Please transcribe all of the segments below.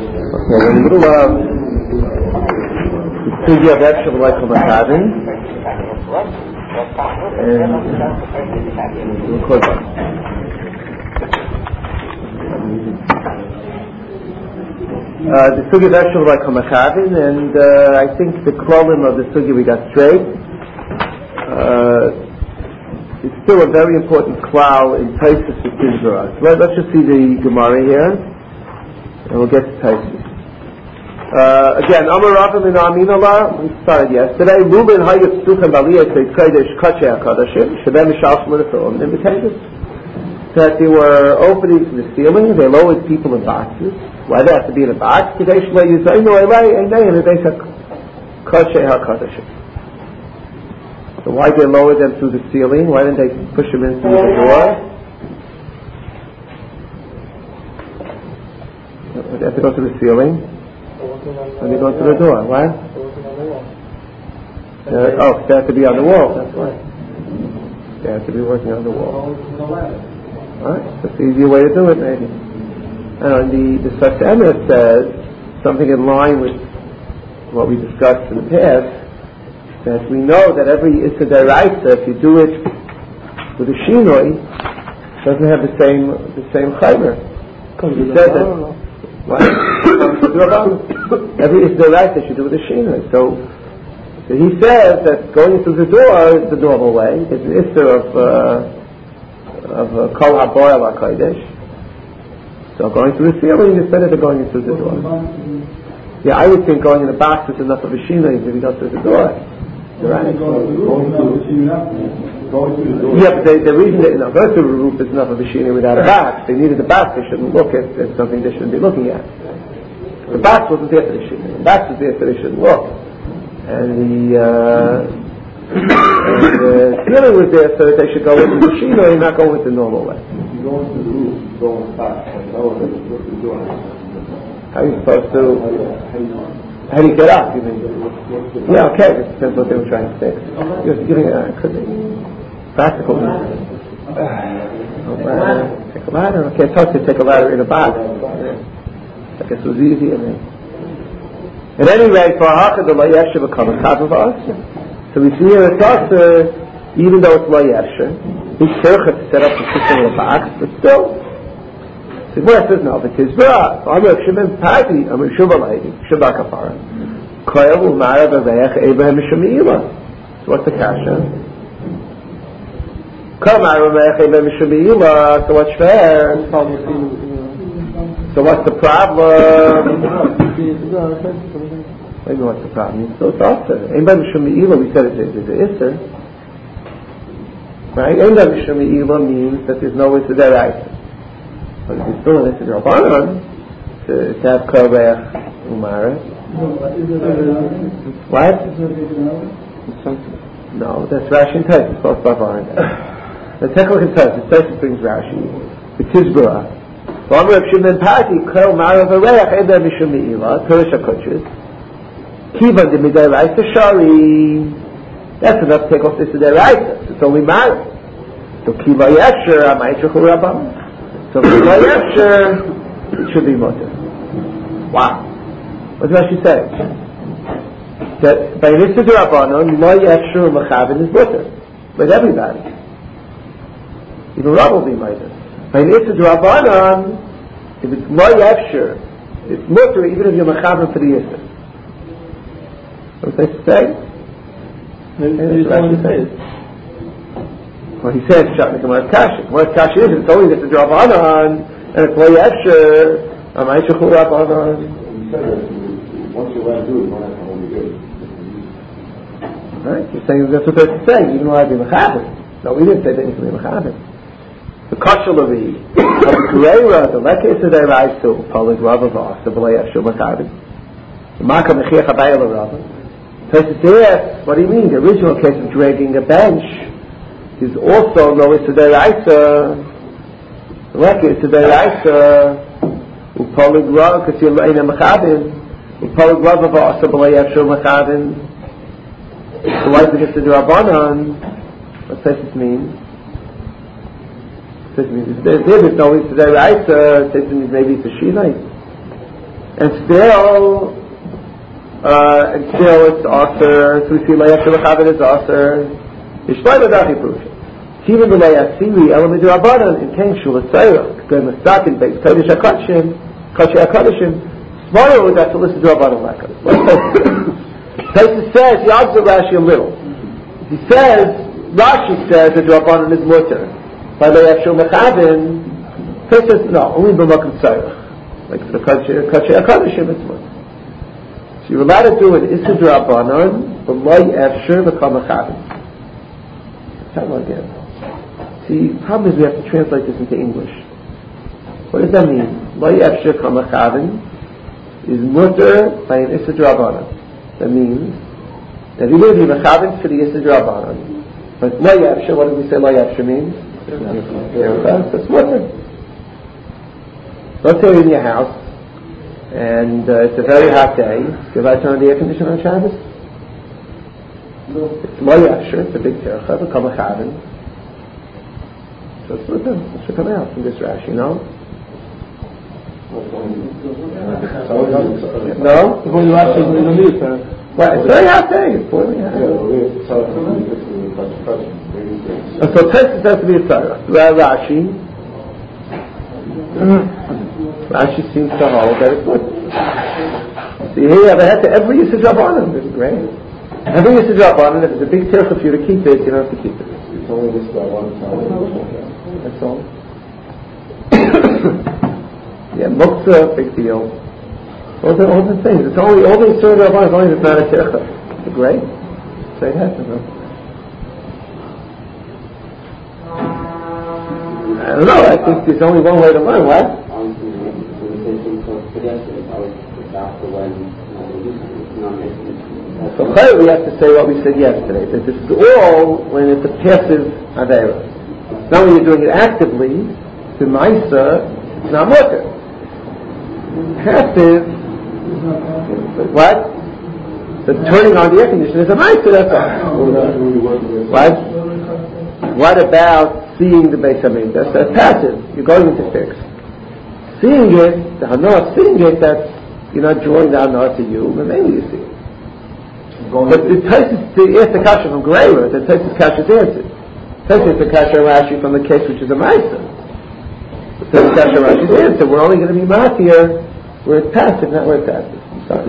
we're in the middle of the Sugya of Efshel V'Loi Kol Machadin, and we'll record that. The Sugya of Efshel V'Loi Kol Machadin, and I think the klolim of the Sugya we got straight. It's still a very important klal in Taisus with Tizvara. So let's just see the Gemara here, and we'll get to Taisus. Again, Amar Rav Min Aminallah, we started yesterday. Ruben Hayat Suchem Aliyah Kodesh Kachei HaKadashim Shabem Mishal Shmona Invitations. That there were openings in the ceiling, they lowered people in boxes. Why they have to be in a box? Kodesh Lo Yizaynu Elei Einei in the base of Kachei HaKadashim. So why did they lower them through the ceiling? Why didn't they push them in through the door? They have to go to the ceiling. When they go to the door, what? They have to be on the wall, that's why. They have to be working on the wall. Alright, that's the easier way to do it, maybe. And the Sfas Emes says something in line with what we discussed in the past, that we know that every Issa D'Oraisa, if you do it with a Shinoi, doesn't have the same chaymer. He said that every Issa D'Oraisa should do with a Shinoi. So he says that going through the door is the normal way. It's an Issa of Kol HaBoel HaKodesh. So going through the ceiling is better than going through the door. Yeah, I would think going in a box is enough of a Shinoi if you go through the door. Right. Yeah, but the reason that going through the roof is enough of a machinery without a box. They needed a box. They shouldn't look at something they shouldn't be looking at. The box wasn't there for the machinery. The box was there so they shouldn't look. And the ceiling was there so that they should go with the machinery and not go with the normal way. You go into the roof, you go in the box, and lower the door. How are you supposed to? How do you get up? You mean? Yeah, okay. It depends what they were trying to fix. You're giving could be practical reasons. Take a ladder. Okay, it's hard to take a ladder in a box. I guess it was easy. At any rate, for Hachad, the Lo Yesher become a type of us. So we see here it's also, even though it's Lo Yesher, he's tzarich to set up the system in a box, but still. The Gemara says no, but Tizvara, Amar Shimon Pagi, Amar Shubalai, Shabbat Kapara, Koyel Umara B'Veich Abraham Mishami'ila. So what's the kasha? Koyel Umara B'Veich Abraham Mishami'ila, so what's fair? So what's the problem? Maybe what's the problem? So it's also, Abraham Mishami'ila, we said it's an Isser. Right? Abraham Mishami'ila means that there's no Isser D'Oraisa. But if you're still in this Rabbanon, to have Koreach Umara. What? No, that's Rashi and Taisus, both Bavaran. The technical in Taisus brings Rashi. The Tizbara. V'amar Reb Shimon Pagi, Koel Mara V'Reach, Eda Mishum Me'ila, Kodesh HaKodesh, Kiva de Midei Raisa Shari. That's enough to take off this Midei Raisa. It's only Mara. So Kiva Yesher, Amay Shechu Rabbanon. So if it's Lo Yesher, it should be Mutter. Wow. What does Rashi say? That by Nissa D'Rabbanon, Lo Yesher Mechavin is Mutter. With everybody. Even Rav will be Mutter. By Nissa D'Rabbanon, if it's Lo Yesher, it's Mutter even if you're Mechavin for the Yisr. What does Rashi say? Well, he says, Shatnik Gemara's Kasha. Gemara's Kasha is, it's only that the Rabbanon, and it's Lo Yesher, Amay Shechu Rabbanon. Once you're allowed to do it, you don't have to hold your good. Right? You're saying that's what they're saying, you don't have to be Mechavin. No, we didn't say that you can be Mechavin. The Kasha Levi, the Kureira, the Lekes of their eyes to, Polig Rabavah, the Lo Yesher Mechavin. The Maka Mechiach Abayel Rabbanon. So it's there, what do you mean? The original case of dragging a bench is also no Issa D'Oraisa. Like Issa D'Oraisa, Upolig Rav, because you're in a Mechavin, Upolig Rav of Asa B'Lo Yesher Mechavin. So why is it Issa D'Rabbanon? What does this mean? There's no Issa D'Oraisa, it means maybe it's a Shinai. and still it's also, so we see Leia Shulachavit is also Yishlayla Dachi Prusha. Even the Leia Siri, Elamid Rabbanan, in Ken Shula Seirach, going to start in base Kodesh HaKodeshim, Smaro, that's to listen to Rabbanan like us. Taisus says, he answers Rashi a little. He says, Rashi says that Rabbanan is mutter. By Leia Shulachavit, Taisus says, no, only B'Makom Seirach. Like the Kodesh HaKodeshim, it's mutter. So you're allowed to do an Issa D'Rabbanan, but Lo Yefshir V'Kam Achavim. Tell me again. See, the problem is we have to translate this into English. What does that mean? Lo Yefshir V'Kam Achavim is mutter by an Issa D'Rabbanan. That means that you live in Achavim for the Issa D'Rabbanan. But Lo Yefshir, what did we say Lo Yefshir means? That's mutter. Let's say you're in your house, and it's a very hot day. Should I turn on the air conditioner on Shabbos? No. It's Lo Yefshir, it's a big tircha, V'Kam Achavim. So it's mutter. It should come out from this Rashi, no? No? Well, it's a very hot day. It's boiling hot. So Taisus has to be a tzara. Rashi seems to hold that it's good. See, here you have every Yisud Rabbanan. This is great. Every Yisud Rabbanan, if it's a big tircha for you to keep it, you don't have to keep it. It's only this Rabbanan. That's all. Yeah, muktzah, big deal. All the things. It's only all the Yisud Rabbanan. Only if it's not a tircha. It's great. Say that to them. I don't know. I think there's only one way to learn. What? So we have to say what we said yesterday, that this is all when it's a passive Aveira. Now when you're doing it actively, the Maisa, it's not mutter. Passive, what? The turning on the air conditioner is a Maisa, that's all. What? What about seeing the Beis Hamikdash? That's passive. You're going into fix. Seeing it, the Hana of seeing it, that's, you're not drawing the Hana to you, but maybe you see it. But the Taisus, to ask the kasha from Greira, the Taisus kasha is answered. Taisus the kasha Rashi from the case which is a Maisa. The Taisus kasha Rashi is answered. We're only going to be matir where it's passive, not where it's active.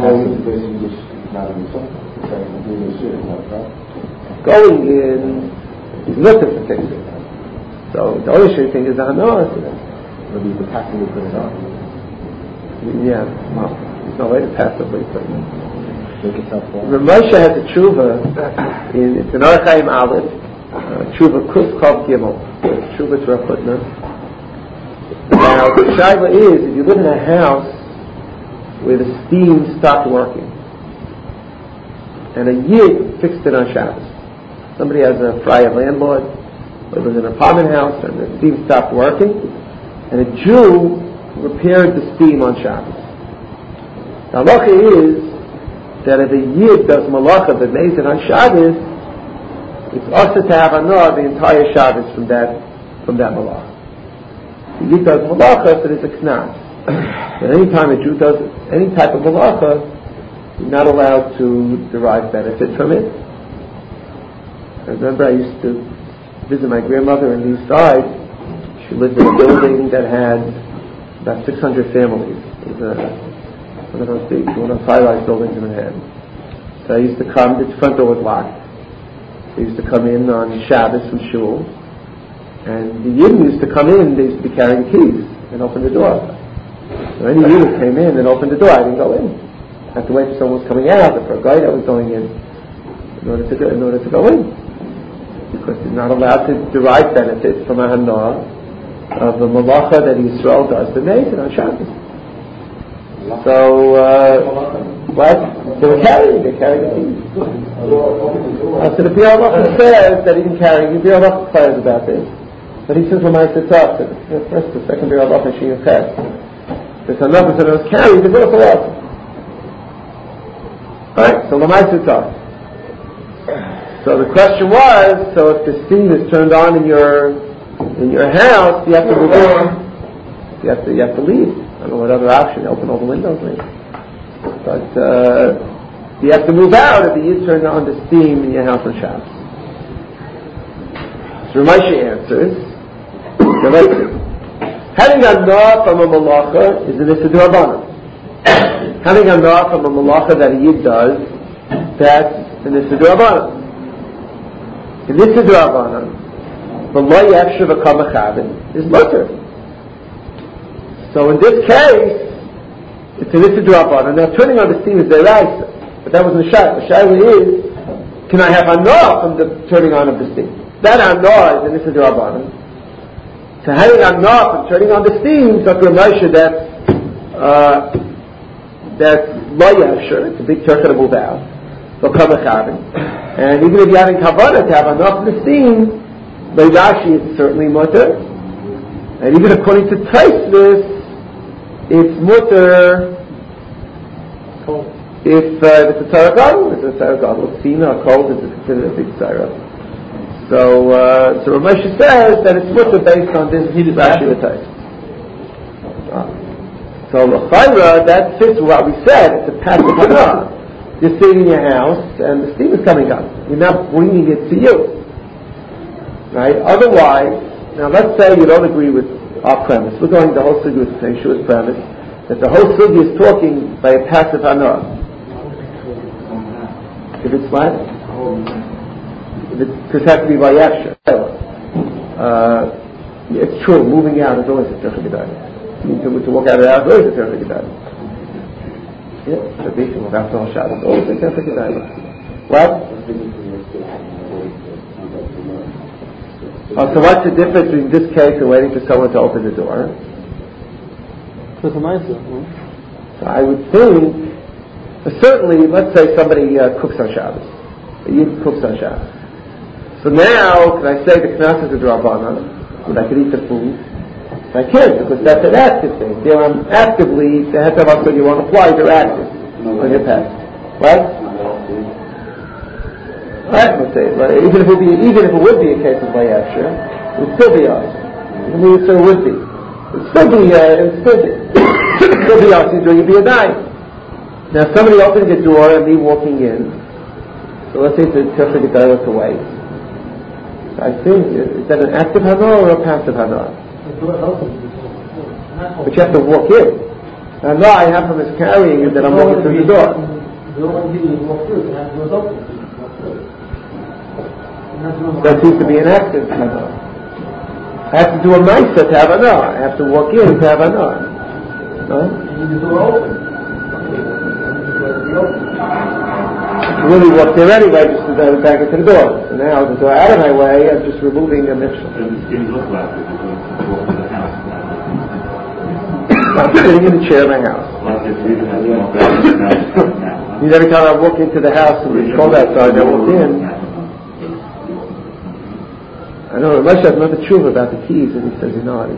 Going in is not the case. So the only thing is the Hana. Maybe the passively put it on. Yeah, well, there's no way to passively put it on. Ramosha has a tshuva, it's an Archaim Aleph, tshuva Kuf Chav Gimel, tshuva to Rav Hutner. Now, the shaila is, if you live in a house where the steam stopped working, and a Yid fixed it on Shabbos. Somebody has a Friar landlord, or lives in an apartment house, and the steam stopped working, and a Jew repaired the steam on Shabbos. The halacha is that if a Yid does malacha that makes it on Shabbos, it's also to have anah the entire Shabbos from that malacha. The Yid does malacha, so there's a knas. But any time a Jew does any type of malacha, you're not allowed to derive benefit from it. I remember I used to visit my grandmother in the East Side. She lived in a building that had about 600 families. It was one of those big, one of those high-rise buildings in Manhattan. So I used to come, the front door was locked. I used to come in on Shabbos from shul, and the Yidden used to come in, they used to be carrying the keys and open the door. So any Yidden came in and opened the door, I didn't go in. I had to wait for someone was coming out, or for a guy that was going in order to go in. Because they're not allowed to derive benefit from a hana of the malacha that Yisrael does to make it on Shabbos. So, what? They carry the keys. So the Biur Halacha says that he can carry, the Biur Halacha inquires about this. But he says, Lamai Sitzah, first, the second Biur Halacha, she is carried. There's another that was carried, the Biur Halacha. Alright, so Lamai Sitzah. So the question was, so if the steam is turned on in your house, you have to move on. You have to leave. don't know what other option. Open all the windows, maybe. But you have to move out if you turn on the steam in your house on Shabbos. So Ramesh answers, having a nor from a malacha is an issa d'Rabbanan. Having a nor from a malacha that a yid does, that's an issa d'Rabbanan. In issa d'Rabbanan, the lo yefsher v'kam achavin is mutter. So in this case, it's an issa d'Rabbanan. Now turning on the steam is deraisa, but that wasn't a shayla. The shayla is, can I have a nor from the turning on of the steam? That anor is an issa d'Rabbanan. So having anor from turning on the steam, so for Moshe that's lo yefsher, it's a big turkey to move out. So come achavin. And even if you're having kavanah to have anor from the steam, by Rashi it's certainly mutter. And even according to Tosfos, it's mutter if it's a tzara gadol. It's a tzara gadol. Tzina or cold is considered a big tzara. So Ramesh says that it's mutter based on this Rashi L'Tais. So l'chayra, that fits what we said. It's a passive hanah. You're sitting in your house and the steam is coming up. You're not bringing it to you, right? Otherwise, now let's say you don't agree with our premise. We're going the whole sugi with the same Shua's premise that the whole sugi is talking by a passive hanah. If it's what? It has to be by yafsha. It's true, moving out is always a tzarech gedayla. To walk out of the house is always a tzarech gedayla. Yeah, to walk out the whole Shabbos is always a tzarech gedayla. What? So what's the difference between this case and waiting for someone to open the door? So I would think, certainly, let's say somebody cooks on Shabbos. A Yid cooks on Shabbos. So now, can I say the knas is a d'Rabbanan, that I could eat the food? I can't, because that's an active thing. There I'm actively, the hetav you want to apply, you're active on your past. Right? Right, let's say, right? Even if it would be a case of Vayafsha, it would still be us. Even though it still would be. It would still be us, you'd be a dime. Now somebody opening the door and me walking in, so let's say it's a tzarech gedayla to wait. I think, is that an active hanah or a passive hanah? But you have to walk in. And now I have from his carrying is that I'm walking through the door. That seems to be an active hanah. I have to do a ma'isa to have hanah. I have to walk in to have hanah. Right? Really walked there anyway, just to go back into the door. So now, the door out of my way, I'm just removing a mikvah. I'm sitting in the chair in my house. Every time I walk into the house and it's cold outside, I walk in. I know Ramesh has another tshuva about the keys, and he says he's not.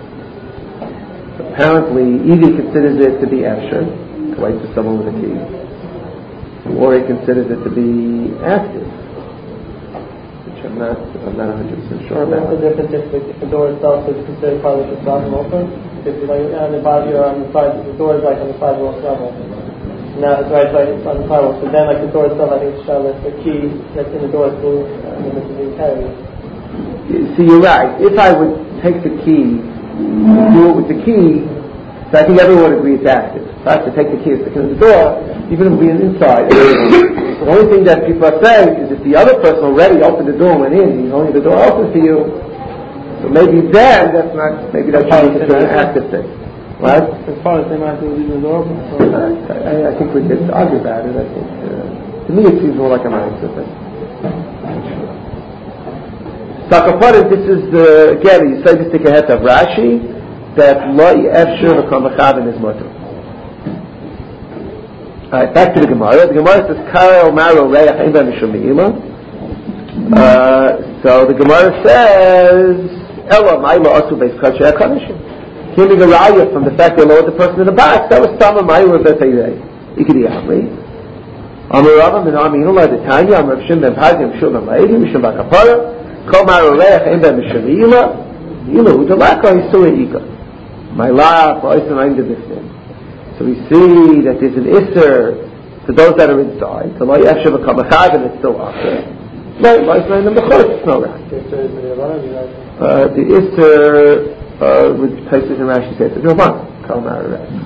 Apparently, either he considers it to be efsher, to wait for someone with a key, or he considers it to be active, which I'm not 100% sure about. What's the difference if the door itself is considered part of the bottom open? If you're on the bottom, you're on the side, the door is like on the sidewalk level. Now it's right on the sidewalk. So then, like the door itself, I think it's showing that the key that's in the door is moved, and this is being carried. See, you're right. If I would take the key, do it with the key, so I think everyone would agree it's active. If I have to take the key and stick it in the door, even if we're inside. The only thing that people are saying is if the other person already opened the door and went in, he's only the door open to you, so maybe then that's not, maybe that's an active thing. Right? As far as they might be leaving the door open. I think we could argue about it. I think, to me it seems more like a mindset thing. Sakaparim, this is again, you say this to Kehet of Rashi, that lo yefsher v'kam achavin is mutter. Alright, back to the Gemara. The Gemara says, Karel maro reach ein ba mishum me'ila. So the Gemara says, Ela ma'ila asu beis kachei HaKadashim. Giving a raya from the fact they lowered the person in the box, that was Tama ma'ila b'teirei. Ikidi Amri. Amar Rava min Aminu la detanya, Amar Shim ben Pazim Shum ben La'edi, Mishum ba'kapara, Kol maro reach ein ba mishum me'ila, Ilu u'dalaka Yisura Ika. my lap, or Oisem Ein Gebifnim. So we see that there's an Isser to those that are inside. So Lo Yefshe V'Kam Echad, and it's still after. Lo Yefshe V'Kam Echad, it's no right. The Isser, with places in Rashi say it's a Draban. Kal Mara Resh.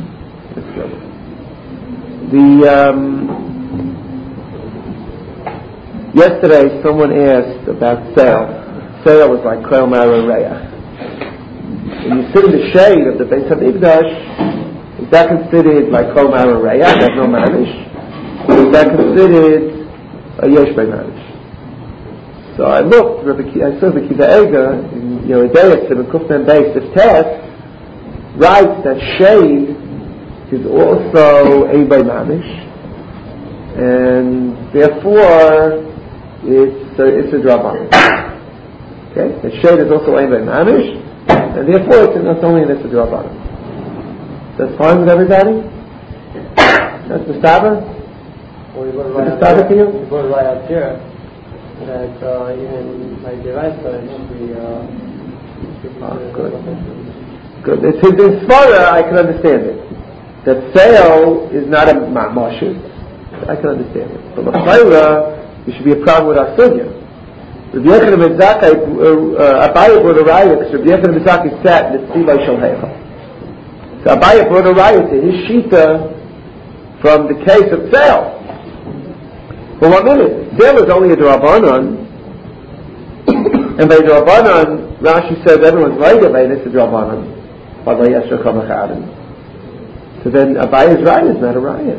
Yesterday someone asked about sale. Sale was like Kol Mara Reach. When you sit in the shade of the Beis HaMikdash, is that considered like Kol Mara Reach? There's no Manish. Or is that considered a Yesh Bei Manish? So I looked, I saw the Kiva Ega in Yeridea, in Kufman Beis, if test, writes that shade is also a Bei Manish, and therefore it's a Draban. Okay? The shade is also a Bei Manish, and therefore it's not only an Issa Draban. That's fine with everybody? That's the Saba? Well, you put the Saba to you? You put it right up here. That even like the right side should be good. Good. It's in Svara, I can understand it. That sale is not a mashus. I can understand it. But l'chayra, there should be a problem with our sugya. Rabbi Yochanan ben Zakkai, Abaye brought a raya because Rabbi Yochanan ben Zakkai sat in the tzibay shel heicha. So Abaye brought a raya to his shita from the case of sale. For 1 minute, sale is only a Drabanan, and by Drabanan, Rashi says everyone's right about it, it's a Drabanan. So then Abaye's right is not a raya.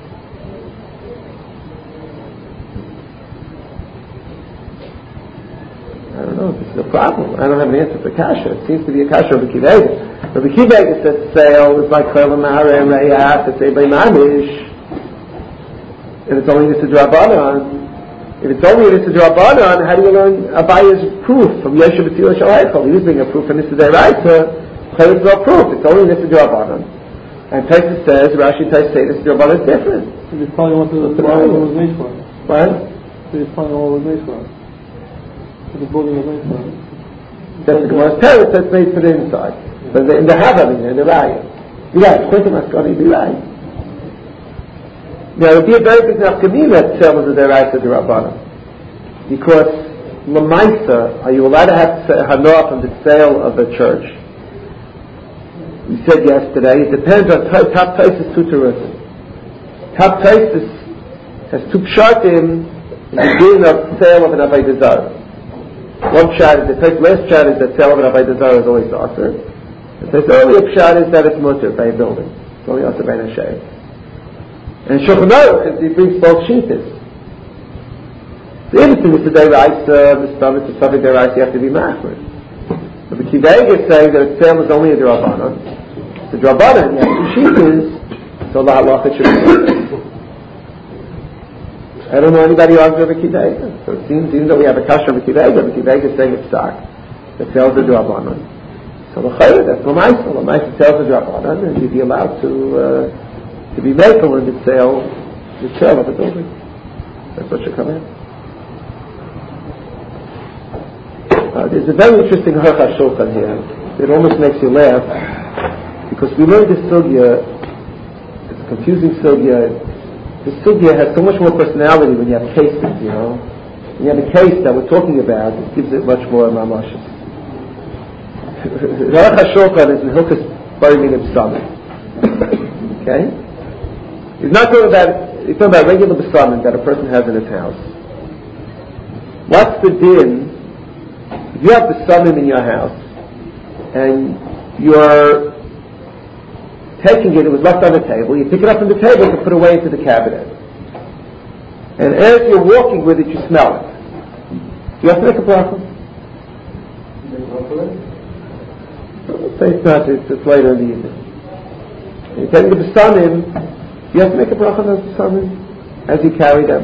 I don't know, this is a problem. I don't have an answer for Kasha. It seems to be a Kasha of Rabbi Kiva. Rabbi Kiva says sale is like Kol Mara and Reyat, it's a Bei Manish. If it's only Nisa Drabanan, if it's only Nisa Drabanan, how do you learn Abaye's proof from Yeshu B'Tzila Shal Heichel? He was being a proof from Nisa Deraisa. It's no proof. It's only Nisa Drabanan. And Tosfos says, Rashi Tosfos say Nisa Drabanan is different. So he's telling what the building was made for. What? So he's telling what it was made for. What the building was made for. That's the Gemara's parents that's made for the inside. But in the Havamim, in the Raya. Yeah, of course it must be right. Now, it would be a very big nafkamina that sale was a deraisa derabbanan, because lemaisa, are you allowed to have hanoah from the sale of a church? We said yesterday it depends on top Tosfos tutorus. Top Tosfos has two pshatim in the beginning of the sale of an avodah zarah. One pshat is the last pshat is that sale of an avodah zarah is always asur. The earlier pshat is that it's mutter by a building. It's only asur by a shayah. And Shulchan Aruch, he brings both shittas. The interesting is the deraisa, the stomach, the subject deraisa, you have to be machmir. But the Kiva Ega is saying that sale is only a drabanan. The drabanan, you have two shittas, so la halacha should be. I don't know anybody who argues over Kiva Ega. So it seems, even though we have a kasha over Kiva Ega, the Kiva Ega is saying it's stark. That sale is a drabanan. So l'chayr, that's l'maisa. L'maisa sale is a drabanan, and you'd be allowed to be makel in the sale of the building. That's what should come in. There's a very interesting Harcha Shulchan here. It almost makes you laugh, because we learned this sugya, it's a confusing sugya. The sugya has so much more personality when you have cases, you know. When you have a case that we're talking about, it gives it much more mamashas. The Harcha Shulchan is in Hilchos Barim B'Samim. Okay? He's talking about regular besamim that a person has in his house. What's the din? If you have besamim in your house, and you're taking it was left on the table, you pick it up from the table to put away into the cabinet. And as you're walking with it, you smell it. Do you have to make a bracha? Let's say it's not, it's later in the evening. You're taking the besamim, you have to make a bracha on those besamim as you carry them.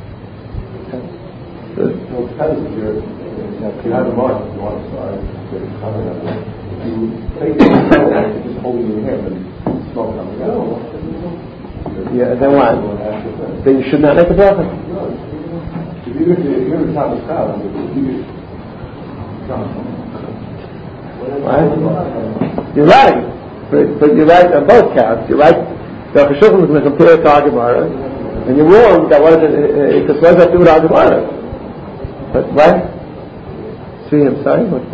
So it depends if you have a mark, if you want to start, you take it and you just hold it in your hand and smoke coming out. Yeah, then what? Then you should not make a bracha. If you're in the top of the crowd, What? You're lying. But you're right on both counts. You're right. The Aruch HaShulchan is going to compare it to our Gemara, and you're wrong. That wasn't because what does that do with our Gemara? But what? See, I'm sorry. What's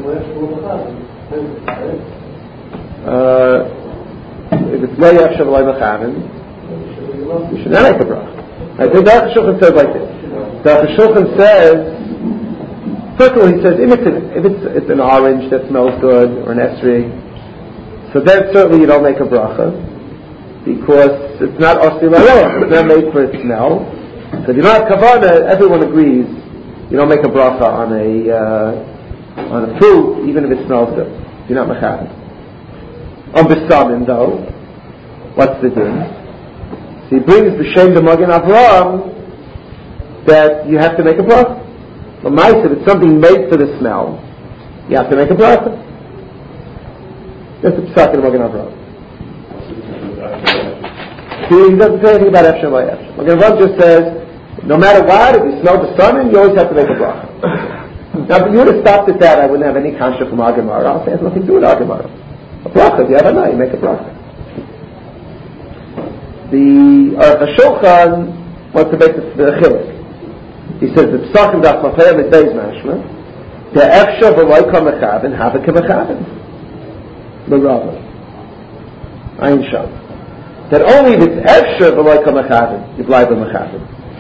if it's lo yafshav lo mechaven, you should not make a bracha. I think the Aruch HaShulchan says like this. The Aruch HaShulchan says, first of all, he says if it's an orange that smells good or an esrog, so then certainly you don't make a bracha because it's not osir la'roach. It's not made for its smell. So if you don't have kavanah, everyone agrees you don't make a bracha on a fruit even if it smells good. You're not mechaven. On besamim though, what's the din? So he brings b'shem the Magen Avraham that you have to make a bracha. But Ma'aseh, if it's something made for the smell, you have to make a bracha. That's the psak in the Magen Avraham. See, he doesn't say anything about Efshem by Efshem. Magen Avraham just says, no matter what, if you smell the sun, you always have to make a bracha. Now, if you would have stopped at that, I wouldn't have any kasha from our Gemara. I'll say it has nothing to do with our Gemara. A bracha, if you have a night, you make a bracha. The Aruch HaShulchan wants to make the chiluk. He says the psakim das mafayim is beis mashma the efsha v'loy kamechaven have a kamechaven the Rava Ein Sham that only if it's efsha v'loy kamechaven you bleibe mechaven.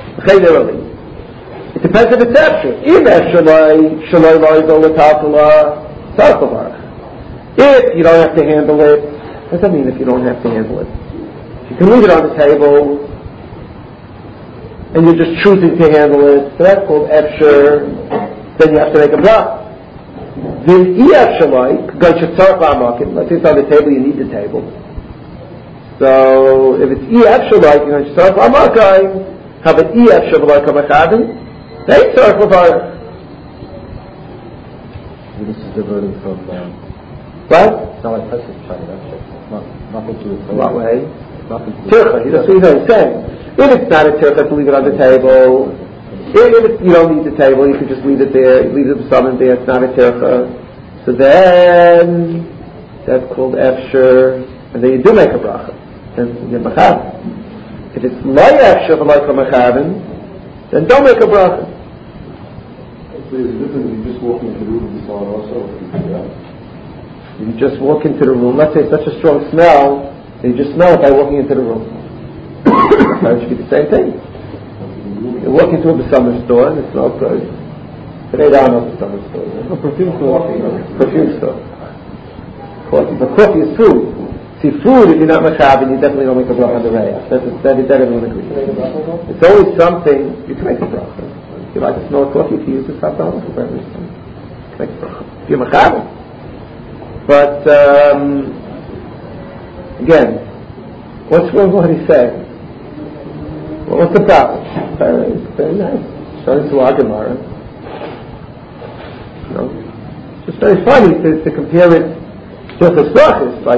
It depends if it's efsha. If efsha shaloi loy go l'tatula sarkovarach. If you don't have to handle it, what does that mean if you don't have to handle it? You can leave it on the table and you're just choosing to handle it, so that's called efsher, then you have to make a bracha. Then efsher like, let's say it's on the table, you need the table. So if it's efsher like, you're going to start have an efsher like a machadin, they start with our. This is diverting from what? It's not like Pesach Shani, it's nothing to do with what way? Tircha, that's what he's saying. If it's not a tircha, to leave it on the table. If you don't need the table, you can just leave it there. Leave the summon there. It's not a tircha. So then that's called efsher, and then you do make a bracha. Then you get mechaven. If it's loy efsher for like a mechaven, then don't make a bracha. So there's a difference if you just walk into the room and saw it also. You just walk into the room. Let's say it's such a strong smell. You just smell it by walking into the room. It should be the same thing. You walk into a summer store and it smells good. Today there are no summer stores. A perfume store. Perfume store. Coffee. But coffee is food. See, food, if you're not mechaven, you definitely don't make a bracha on the reyach. That everyone agrees. It's always something, you can make a bracha. If you like to smell coffee, if you use the sapron, you can make a bracha. If you're mechaven. But, again, what's wrong with what he said? Well, what's the problem? Very nice. Starting to our Gemara. It's just very funny to compare it to the brachas. Like,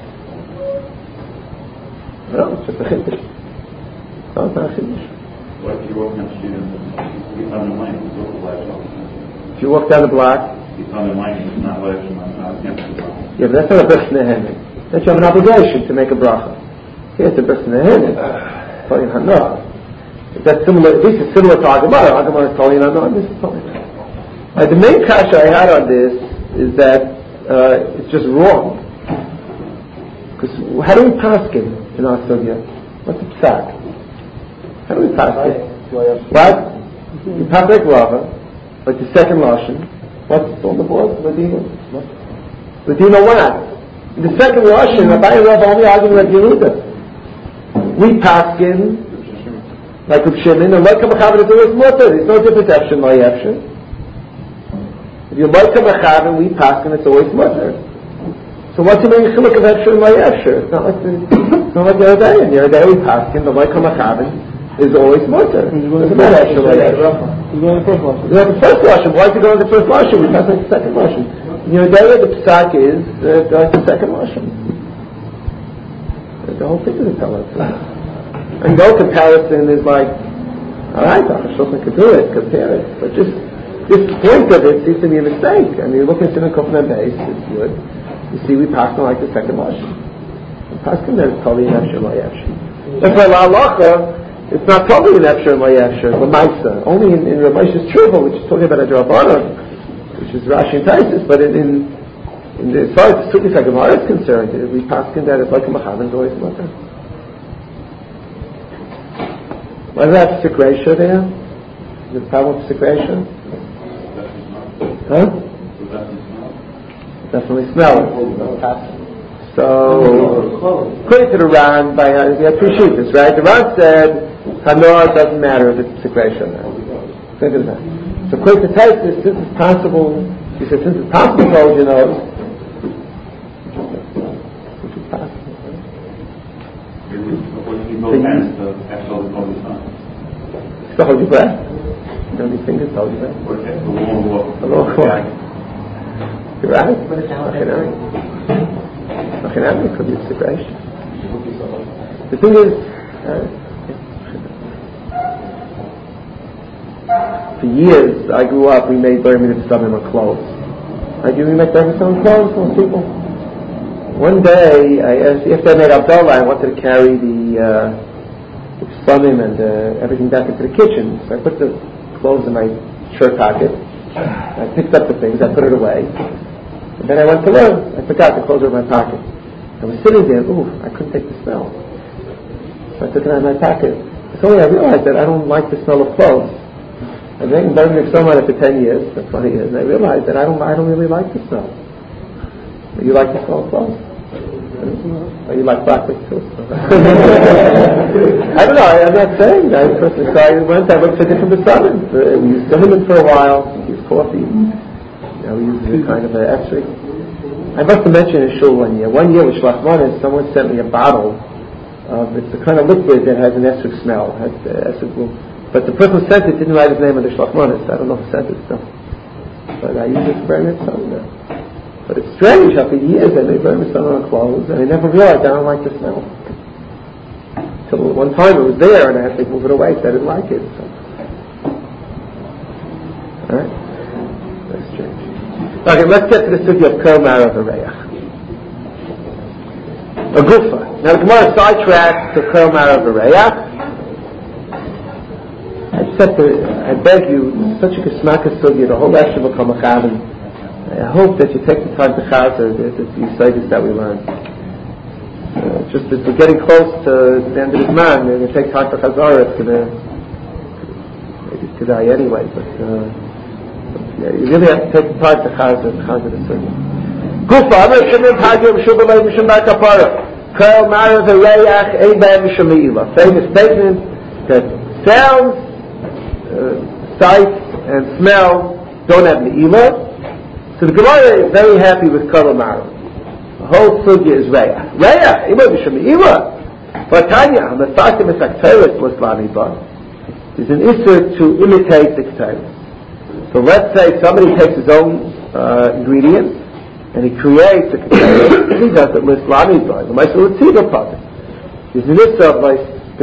no, it's just a chiddush. No, it's not a chiddush. What if you walk down the street and it's on the line? If you walk down the block, it's on the line. It's not like it's not against the block. Yeah, but that's not a bris nehemet. That you have an obligation to make a bracha. Yeah, it's a bris nehemet. No. That's similar, at least it's similar to Agamara. Agamara is totally not this is totally not. The main kasha I had on this is that it's just wrong. Because how do we paskin in our sugya? What's the psak? How do we paskin? What? You paskin Rava, like the second lashon. What's on the board? Ladina. Ladina what? The second lashon, Abaye Rav only arguing like Yehuda. We paskin like Reb Shimon, and like a mechaven is always mutter. There's no difference efshin by efshin. If you like a mechaven, we paskin, it's always mutter. So what's the main chiluk of efshin by efshin? It's not like Yehuda. In Yehuda we paskin, but like a mechaven is always mutter. It's not efshin by efshin. You go in the first lashon. You go in the first lashon. Why do you go in the first lashon? We pass like the second lashon. In Yehuda the psak is like the second lashon. The whole thing doesn't tell us that. And no comparison is like, alright, Aruch HaShulchan could do it, compare it. But just this point of it seems to be a mistake. I mean, you look at Siman Kuf Mem Beis, it's good. You see, we pass on like the second lashon. paskin that it's totally an efshir lo yefshir. That's why la'alacha, it's not totally an efshir lo yefshir, l'maisa. Only in Ramesh's Tshuva, which is talking about a drabana, which is Rashi and Taisus, but in as far as the Sukkot HaGemara is concerned, we paskin that it's like a machavan, always like that. Why is that sick ratio there? Is it a problem with sick ratio? Huh? Definitely smell it. So, according to the Ran, we have two sheets, right? The Ran said, Hanor doesn't matter if it's sick ratio now. Think of that. So, according to Taisus, since it's possible, he said, since it's possible to hold your nose, which is possible. So hold your breath. You don't need fingers, hold your breath. A long walk. You're right. It could be a separation. The thing is, for years I grew up, we made Bar Mitzvah Stamim clothes. We made Bar Mitzvah clothes for people. One day, after I made Abdullah, I wanted to carry the Stamim and everything back into the kitchen. So I put the clothes in my shirt pocket. I picked up the things, I put it away. And then I went to learn. I forgot the clothes were in my pocket. I was sitting there, I couldn't take the smell. So I took it out of my pocket. So I realized that I don't like the smell of clothes. I've been learning with someone for 10 years, for 20 years, and I realized that I don't really like the smell. You like the smell of clothes? Or you like broccoli too? I don't know, I'm not saying that. So I went, I looked for different Besadim. We used cinnamon for a while, we used coffee. We used a kind of an X-ray. I must have mentioned in Shul one year with Shlachmanis, someone sent me a bottle of, it's the kind of liquid that has an esrog smell, has esrog glue. But the person who sent it didn't write his name on the Shlachmanis. I don't know who sent it still. But I use it for very mitzvah now. But it's strange how for years I made very mitzvah on clothes and I never realized I don't like the smell. Till one time it was there and I had to move it away because I didn't like it. So. Alright? That's strange. Okay, let's get to the sugya of Kol Marav Hareyach. A gufa. Now the Gemara sidetracked to Kol Marav Hareyach. I beg you, such a gesmaka sugya, the whole lecture will come a chavim. I hope that you take the time to chazer the studies that we learned. Just as we're getting close to the end of the man, we're going to take time for chazara. It's going to, maybe today anyway, but you really have to take the time to chazer the sugya. Gufa, Amar Shimon Hagim Shubalay Mishum Bakapara. Kol Marav Hareyach Ein B'Hem Mishum Me'ilah. Famous statement that sounds, sight and smell don't have Me'ilah. So the Gemara is very happy with Kol Marav. The whole sugya is Reyach. Reyach, Imah Mishum Me'ilah. But Tanya, Mefatim Esakteres L'Slami Ba. There's an issue to imitate the Ketores. So let's say somebody takes his own ingredients and he creates a Ketores, and he does it L'Slami Ba. The Maisa L'Tziva Patim. There's an issue of I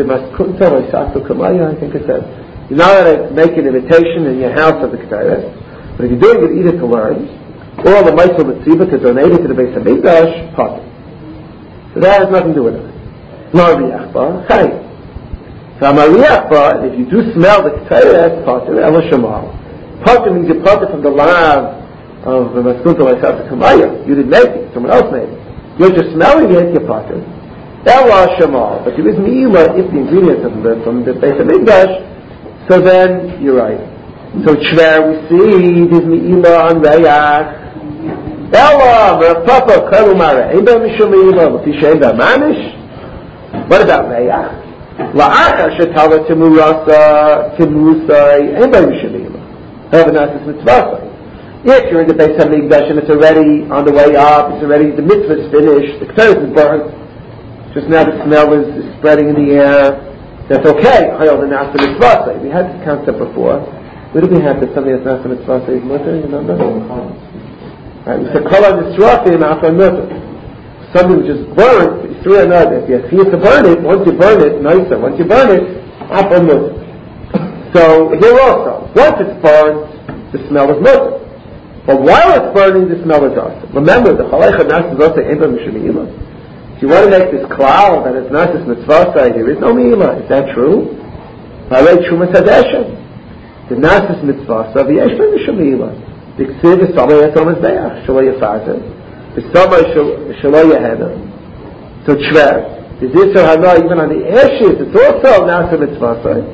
think it says. You're not going to make an imitation in your house of the Ketores, but if you're doing it either to learn, or the Maisa L'Tziva to donate it to the Beis HaMikdash, Patim. So that has nothing to do with it. Nor Riach Ba, Chayim. So Riach Ba, if you do smell the Ketores, Patim, Ela Shemal. Patim means you're Patim from the lav of the Maskunta L'Sasa Kamaya. You didn't make it, someone else made it. You're just smelling it, you're Patim. Ela Shemal. But there is Me'ilah if the ingredients from the Beis HaMikdash, so then you're right. So Shver we see there's Me'ilah on Reyach. Ela, Papa, Kol Marav, Ein B'Hem Mishum Me'ilah, L'fi She'ein B'Hem Mamish. What about Reyach? La'achar Shetala Timurusai, Ein B'Hem Mishum Me'ilah. Havanas Mitzvasai. If you're in the Beis HaMikdash and it's already on the way up, the mitzvah is finished, the Ketores is burnt, just now the smell is spreading in the air, that's okay. We had this concept before. Where did we have that something that's not mitzvah is mutter? You remember? Right, we said kol ha-nisrafim after mutter. Something which is burnt, if you have to burn it, once you burn it, nicer. Once you burn it, after mutter. So here also, once it's burned, the smell is mutter. But while it's burning, the smell is awesome. Remember, the chalei chanas is also ein b'hem mishum me'ilah. So you want to make this klal that it's not just mitzvah side, there is no meila. Is that true? Halei Trumas Hadeshem. The nasis mitzvah side, v'yesh lo mishum meila. The ksiv is samay yatom ezbeach, shalo yafazer. The samay shalo yahena. So shver. The zisur hana, even on the ashes, it's also nasis mitzvah side.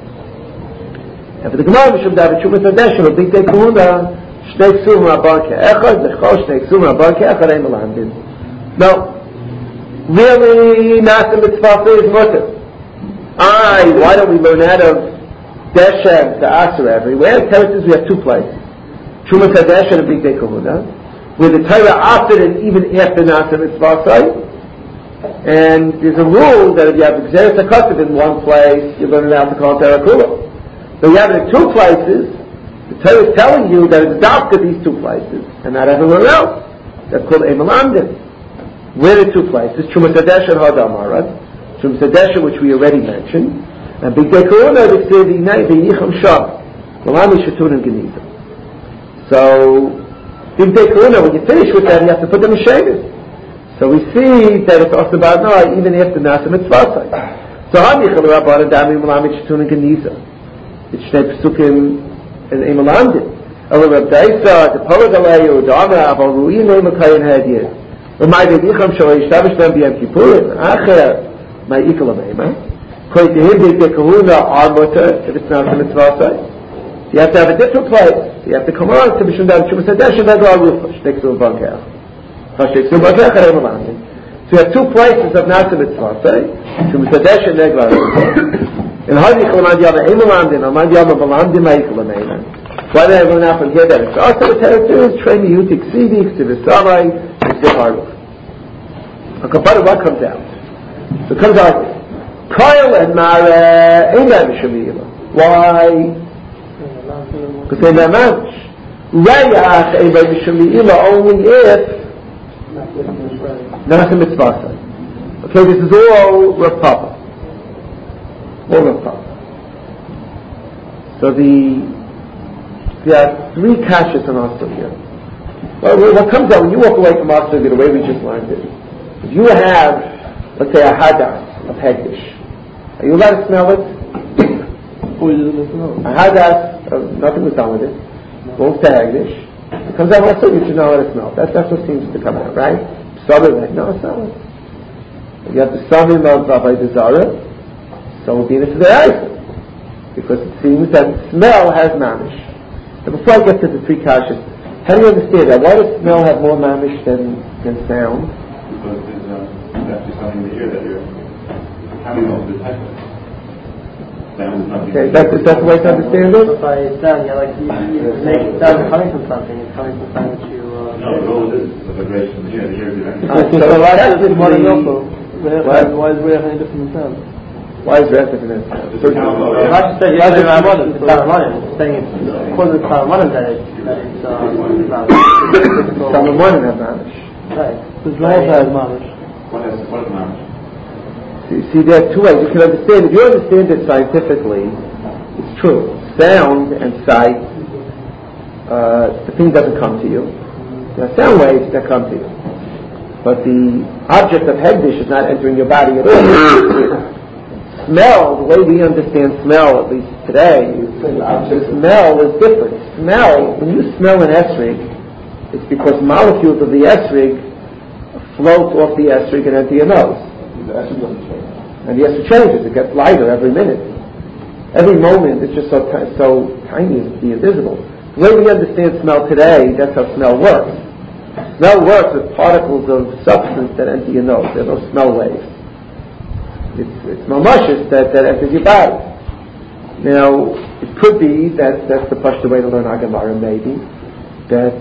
And for the Gemara, mishum david Trumas Hadeshem, a big day kahuna, shnei ksum rabban ke'echad, nechol shnei ksum rabban ke'echad, ein melandin. Now, really, Nasa Mitzvah is mutter. Why don't we learn out of Deshem to Asur everywhere? Terraces, we have two places. Trumas Hadeshem and Big Day Kahuna, where the Torah opted it even after Nasa Mitzvah. And there's a rule that if you have Gzeres HaKasav in one place, you learn it out to call Torah Kula. But you have it in two places, the Torah is telling you that it's adopted these two places, and not everywhere else. That's called Eimelamdim. Where are the two places? Trumas Hadeshem and Hadam Arad. Trumas Hadeshem, which we already mentioned, and Big Day Koruna, the Yicham Shah, Malami Shatun and Genizah. So, Big Day Koruna, when you finish with that, you have to put them in Shevis. So we see that it's also about no, even after Nasa Mitzvah. So Ham Yicham Rabban and Dami Malami Shatun and Genizah. It's Shnei Pesukim and Eimelamdim. Ela Reb Daisa, the Paragalayu, the Amra, Aval Ru'in, Eimakayin Hadiyah. My Yicham Shal Yishtavish Them B'Yam Kippurim Acher My Ikal Ameima Koi Tehim B'Yam Kahuna Ar Mutter if it's not a mitzvah side. You have to have a different place. You have to come on to Mishum Dam Trumas Hadeshem V'Adar Rufa Shnei Ksum Bankach Shnei Ksum Bankach Arei Malandim. So you have two places of not a mitzvah side. Trumas Hadeshem V'Adar Rufa. And how do you call Amad Yama Eimalandim Amad Yama Balandim My Ikal Ameima. Why did everyone out from here that it's also the territory? Train me Yutik Sidi Ksivisamai Ksivaruk. A kapara, what comes out? So it comes out, Koil and Mara, Eina Mishamilah. Why? Because they're not much. Rayach, Eina Mishamilah, only if Nasa Mitzvah. Okay, this is all Rav Papa. All Rav Papa. So there are three kashas on our here. Well, what comes out when you walk away from our the way we just learned it? If you have, let's say, a hadas of hegdish, are you allowed to smell it? A hadas, nothing was done with it, goes to hegdish, it comes out also, you should know how to smell. That's what seems to come out, right? Psalm, no, it's not it. If you have the Psalmim of Avodah Zarah, so will be in it to the eyes. Because it seems that smell has mamish. So before I get to the three kashas, how do you understand that? Why does smell have more mamish than sound? Because there's actually something in the ear that you're having all the type of sound is not. Okay, that's the way to understand it? By sound, you make sound coming from something. It's coming from something that you... No, the role is the vibration of the ear. The ear is So why is it modern also? Why is Reach any different than sound? Why is Reach different than sound? Rashi said yes, it's Ramadan. It's Ramadan. It's saying it's because it's Ramadan that it's Ramadan have mamish. Right. Because Reach has mamish. What is mamish? See, there are two ways. You can understand, if you understand it scientifically, it's true. Sound and sight, the thing doesn't come to you. There are sound waves that come to you. But the object of hegdish is not entering your body at all. Smell, the way we understand smell, at least today, the smell is different. Smell, when you smell an esrig, it's because molecules of the esrig float off the esrig and enter your nose. The acid doesn't change. And the acid changes, it gets lighter every minute. Every moment it's just so tiny as to be invisible. The way we understand smell today, that's how smell works. Smell works with particles of substance that enter your nose. There are no smell waves. It's mamashis that enters your body. Now, it could be that's the Pashto way to learn Agamara, maybe, that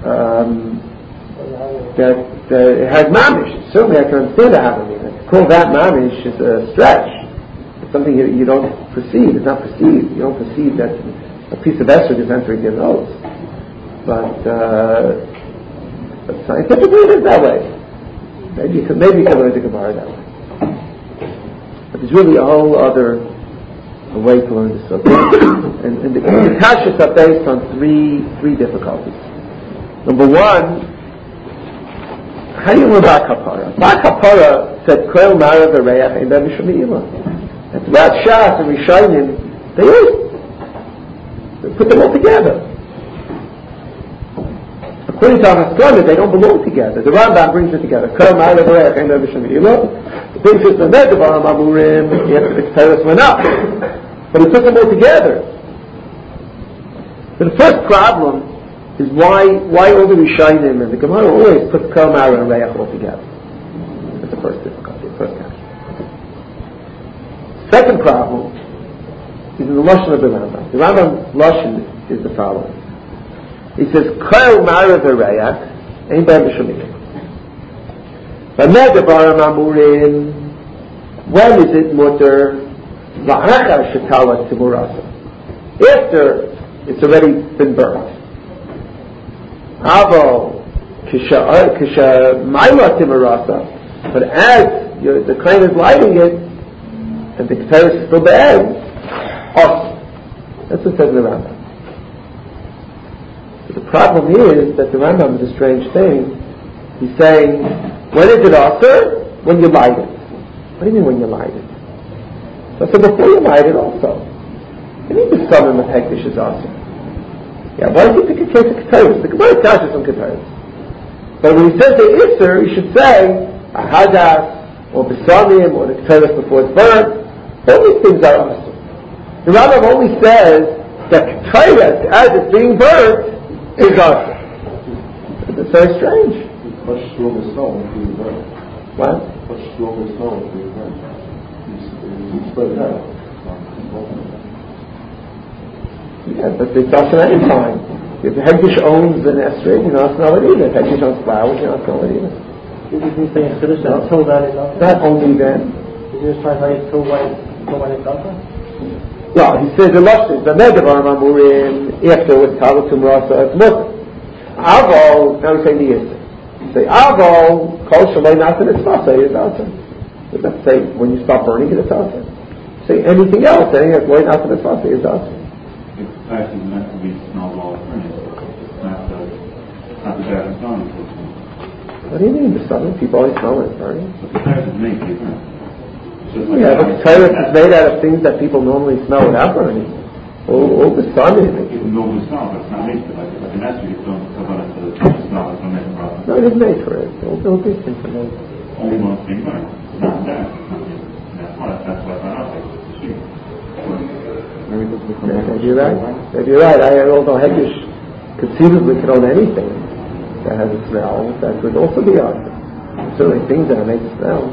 it has mamish. Certainly I can understand Agamara. To call that mamish is a stretch. It's something you don't perceive. It's not perceived. You don't perceive that a piece of esrog is entering your nose. But scientifically it is that way. Maybe you can learn the Gemara that way. But there's really a whole other way to learn the subject. and the kashas are based on three difficulties. Number one, How do you know about kapara? Bar kapara said koil mara v'reach ein ben mishum me'ila. And throughout Shas and Rishonim, they put them all together. According to our Haskalah, they don't belong together. The Rambam brings it together. Koil mara v'reach ein ben mishum me'ila. It brings us the Megavar Mamurim after the Keteris went up. But it put them all together. But the first problem is why all the Rishonim and the Gemara always put Koil Mara and Reach all together. That's the first difficulty, the first question. Second problem is in the Lashon of the Rambam. The Rambam's Lashon is the following. He says, Koil Mara v'Reach ein ben mishum me'ila. V'megavar Mamurim, when is it mutter la'achar shetala timurasa? After it's already been burnt. Avo kisha ma'ila timurasa, but as the crane is lighting it and the keteris is still bad, that's what it says in the Rambam. So the problem is that the Rambam is a strange thing. He's saying, when is it also? When you light it. What do you mean when you light it? So before you light it also. You need to summon the Hektish is also. Yeah, why did you pick a case of Keteris? The Gemara tells you some Keteris. But when he says the Isser, he should say a Hadas, or Besamim, or the Keteris before it's burnt. All these things are awesome. The Rambam only says that Keteris, as it's being burnt, is awesome. It's very strange. Much stronger snow being burnt. What? Much stronger snow being burnt. You spread it out. Yeah, but it's also any time. If the Hektish owns an esrog, you're not smell it either. If Hektish owns flowers, you're not smell it either. Did you say in Chiddush that until that is not? Not only then. Did you just translate it till when it's done? Well, he says the Lashon, the Megavar Mamurim, after with Talatum Rasa, it's Mutter. Avo, now we're saying the Yisr. Say Avo, Kol Shalai Nasa Nitzvah, say it's awesome. Does that say when you stop burning it, it's awesome? Say anything else, saying it's Shalai Nasa Nitzvah, say it's awesome. It's actually meant to be smelled while it's burning. Not the bad and smelling. What do you mean, the sun? People always smell when it's burning. But the tires is made to be burnt. Yeah, but the tyrus is made out of things that people normally smell without burning. All the sun is. People normally smell, but it's not made to. Like an esrog, you don't cover it to smell it from making product. No, it is made for it. All these things are made. Only when it's being burnt. Not that. That's why it's not out there. It's cheap. Maybe you're right. Maybe you're right. Although Hektish conceivably could own anything that has a smell, that would also be awesome. Certainly things that make a smell.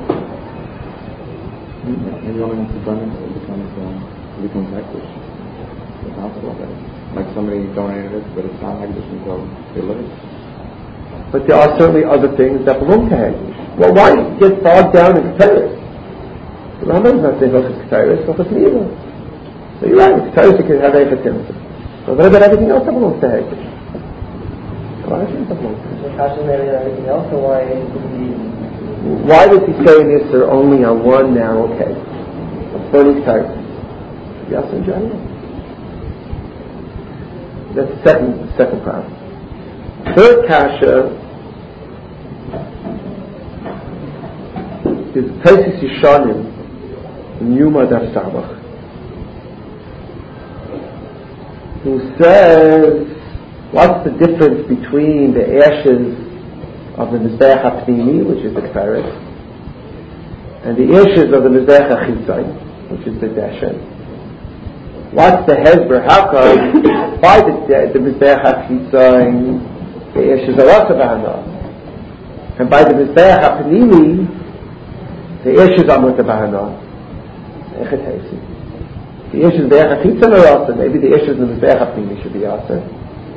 Maybe only once it's done, it becomes Hektish. It's possible that, like somebody donated it, but it's not Hektish until they live it. But there are certainly other things that belong to Hektish. Well, why get bogged down in Keteris? The Rambam is not saying Hilchos Keteris, Hilchos Meila. So you're right, with Keteris you can have Eichatim. So what about everything else that belongs to Hektish? Why does that belong to Hektish? Everything else, or why? Why does he say this are only on one narrow case? A burning type. Yes, in general. That's the second problem. Third kasha is Taisis Yishanim in Yuma Daf Samach, who says, what's the difference between the ashes of the Mizbeach HaPnimi, which is the Keteris, and the ashes of the Mizbeach HaChitzai, which is the Deshen. What's the Hezber? How come by the Mizbeach HaChitzai the ashes are also Bahana, and by the Mizbeach HaPnimi the ashes are Mutter Bahana? The ashes of the Mizbeach HaChitzai are also, maybe the ashes of the Mizbeach HaPnimi should be also.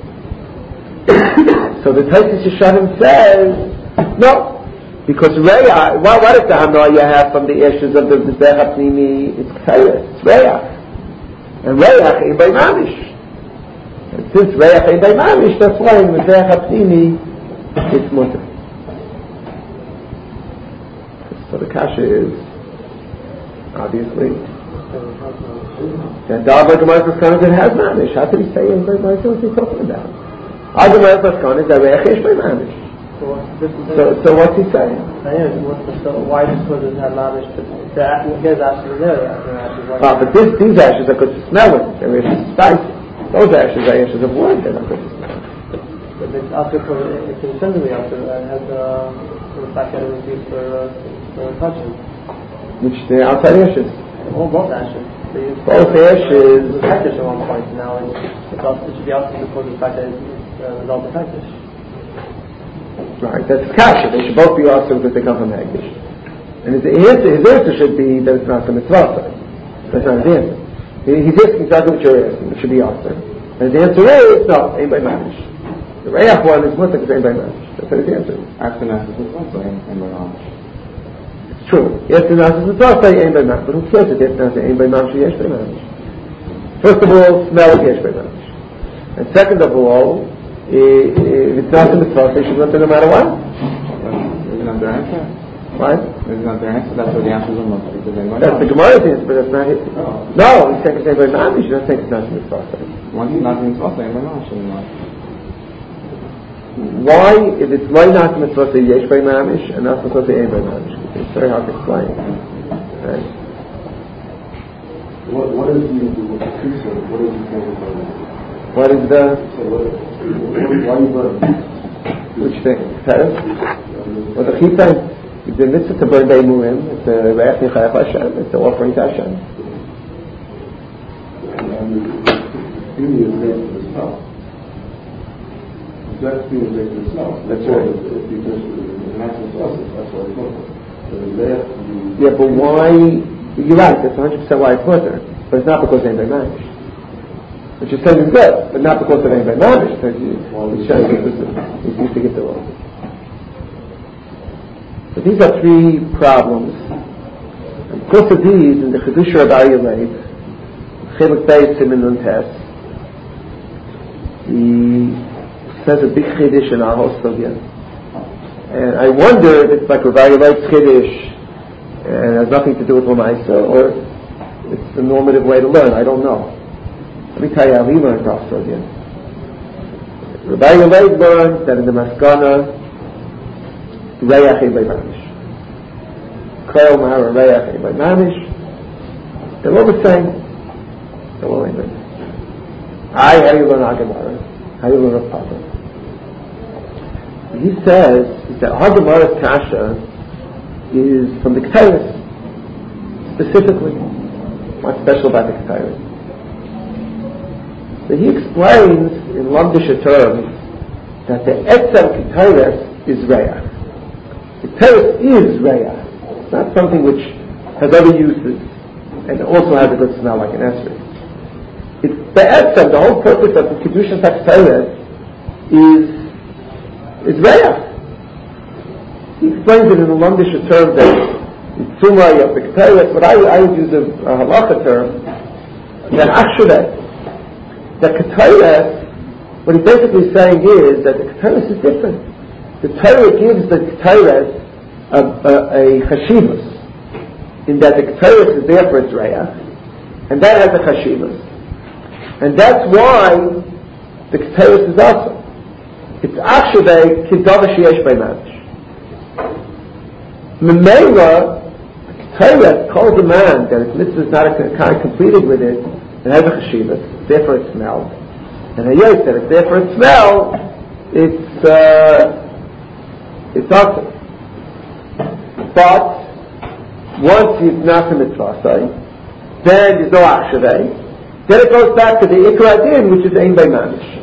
So the Taisis Yishanim says, no, because Re'ah, what is the Hanoah you have from the ashes of the Mizbeach HaPnimi? It's Keteris, it's Re'ah. And Re'ah ain't by Mamish. And since Re'ah ain't by Mamish, that's why in Mizbeach HaPnimi it's Mutter. So the kasha is, obviously, that Davar Gemara Paskanis it has Mamish. How could he say in Gemara what's he talking about? Our Gemara Paskanis that Re'ach is by Mamish. So what's the difference? So what's he saying? Why does it have mamish? Here's ashes and there ashes. But these ashes are good to smell it. They're ashes of spice. Those ashes are ashes of wood. They're not good to smell. But it's intensively after and has the fact that it was used for touching. Which they're outside ashes. Both ashes. Both ashes. It was hektish at one point. Now it should be opposite because of the fact that it's result of hektish. Right, that's kasha. They should both be awesome because they come from hektish. And his answer should be that it's not the mitzvah. That's not his answer. He's asking exactly what you're asking. It should be awesome. And his answer is no, ain't by mamish. The reyach one is mutter because ain't by mamish. That's what his answer is. After Nasis is also ain't by mamish. It's true. Yes, the Nasis is also ain't by mamish. But who cares if it's not ain't by mamish or yesh by mamish? First of all, smell is yesh by mamish. And second of all, if it's not the mitzvah, they should mutter no matter what. Isn't that their answer? What? Isn't that their answer? That's what the answer is on mutter. That's the Gemara's answer, but that's not it. No, he's saying it's ain't by mamish. He's not saying it's not the mitzvah. Once it's not the mitzvah, ain't by mamish anymore. Why, if it's why not mitzvah say yesh by mamish and not mitzvah say ain't by mamish? It's very hard to explain. Right? What is the preset? What is the thing about it? What is the? Why you burn? Which thing? Teres? Well, the chita, the mitzvah to burn beimurim. It's a re'ach nichayach Hashem. It's an offering to Hashem. And the beauty is there for the smell. That's being making the smell. That's right. If you finish the natural sauces, that's why it's mutter. Yeah, but why? You're right. That's 100% why it's mutter. But it's not because it ain't by mamish. What you're saying is good, but not because it ain't by mamish. It's showing you used to get the wrong. So these are three problems. And because of these, in the Chedush Rabbi Yelev, Chiluk Beis Siman Nun Tes, he says a big chiddush in our whole sugya. And I wonder if it's like Rabbi Yelev's chiddush and has nothing to do with Lamaisa, or it's a normative way to learn. I don't know. Let me tell you how we learned our sugya. Rabbi Yelev learned that in the Maskana, Reyach ein by mamish. Kol Mara Reyach ein by mamish. They're all the same. They're all ein by mamish. How do you learn Agamara? How do you learn Papa? He says that Hagamara's kasha is from the Ketairos, specifically. What's special about the Ketairos? So he explains in Lamdisha terms that the Etzem Ketairos is Reyach. Ketairos is Reyach. It's not something which has other uses and also has a good smell like an Esrei. It's the Etzem, the whole purpose of the Kedusha Ketairos is Reyach. He explains it in a Lamdisha term that it's Tzumah of the Ketairos, but I would use a halacha term that actually the Ketairos, what he's basically saying is that the Ketairos is different. The Torah gives the Ketairos a chashivus, in that the Ketairos is there for its Reyach, and that has a chashivus. And that's why the Ketairos is awesome. It's actually Kidava Sheyesh by Mamish. Memela, the Ketairos calls a man that his mitzvah is not kind of completed with it, and has a chashivus, it's there for its smell. And Hayay said, it's there for its smell, it's awesome. But once you've not the mitzvah, then there's no akshaveh. Then it goes back to the ikra din, which is ein by mamish.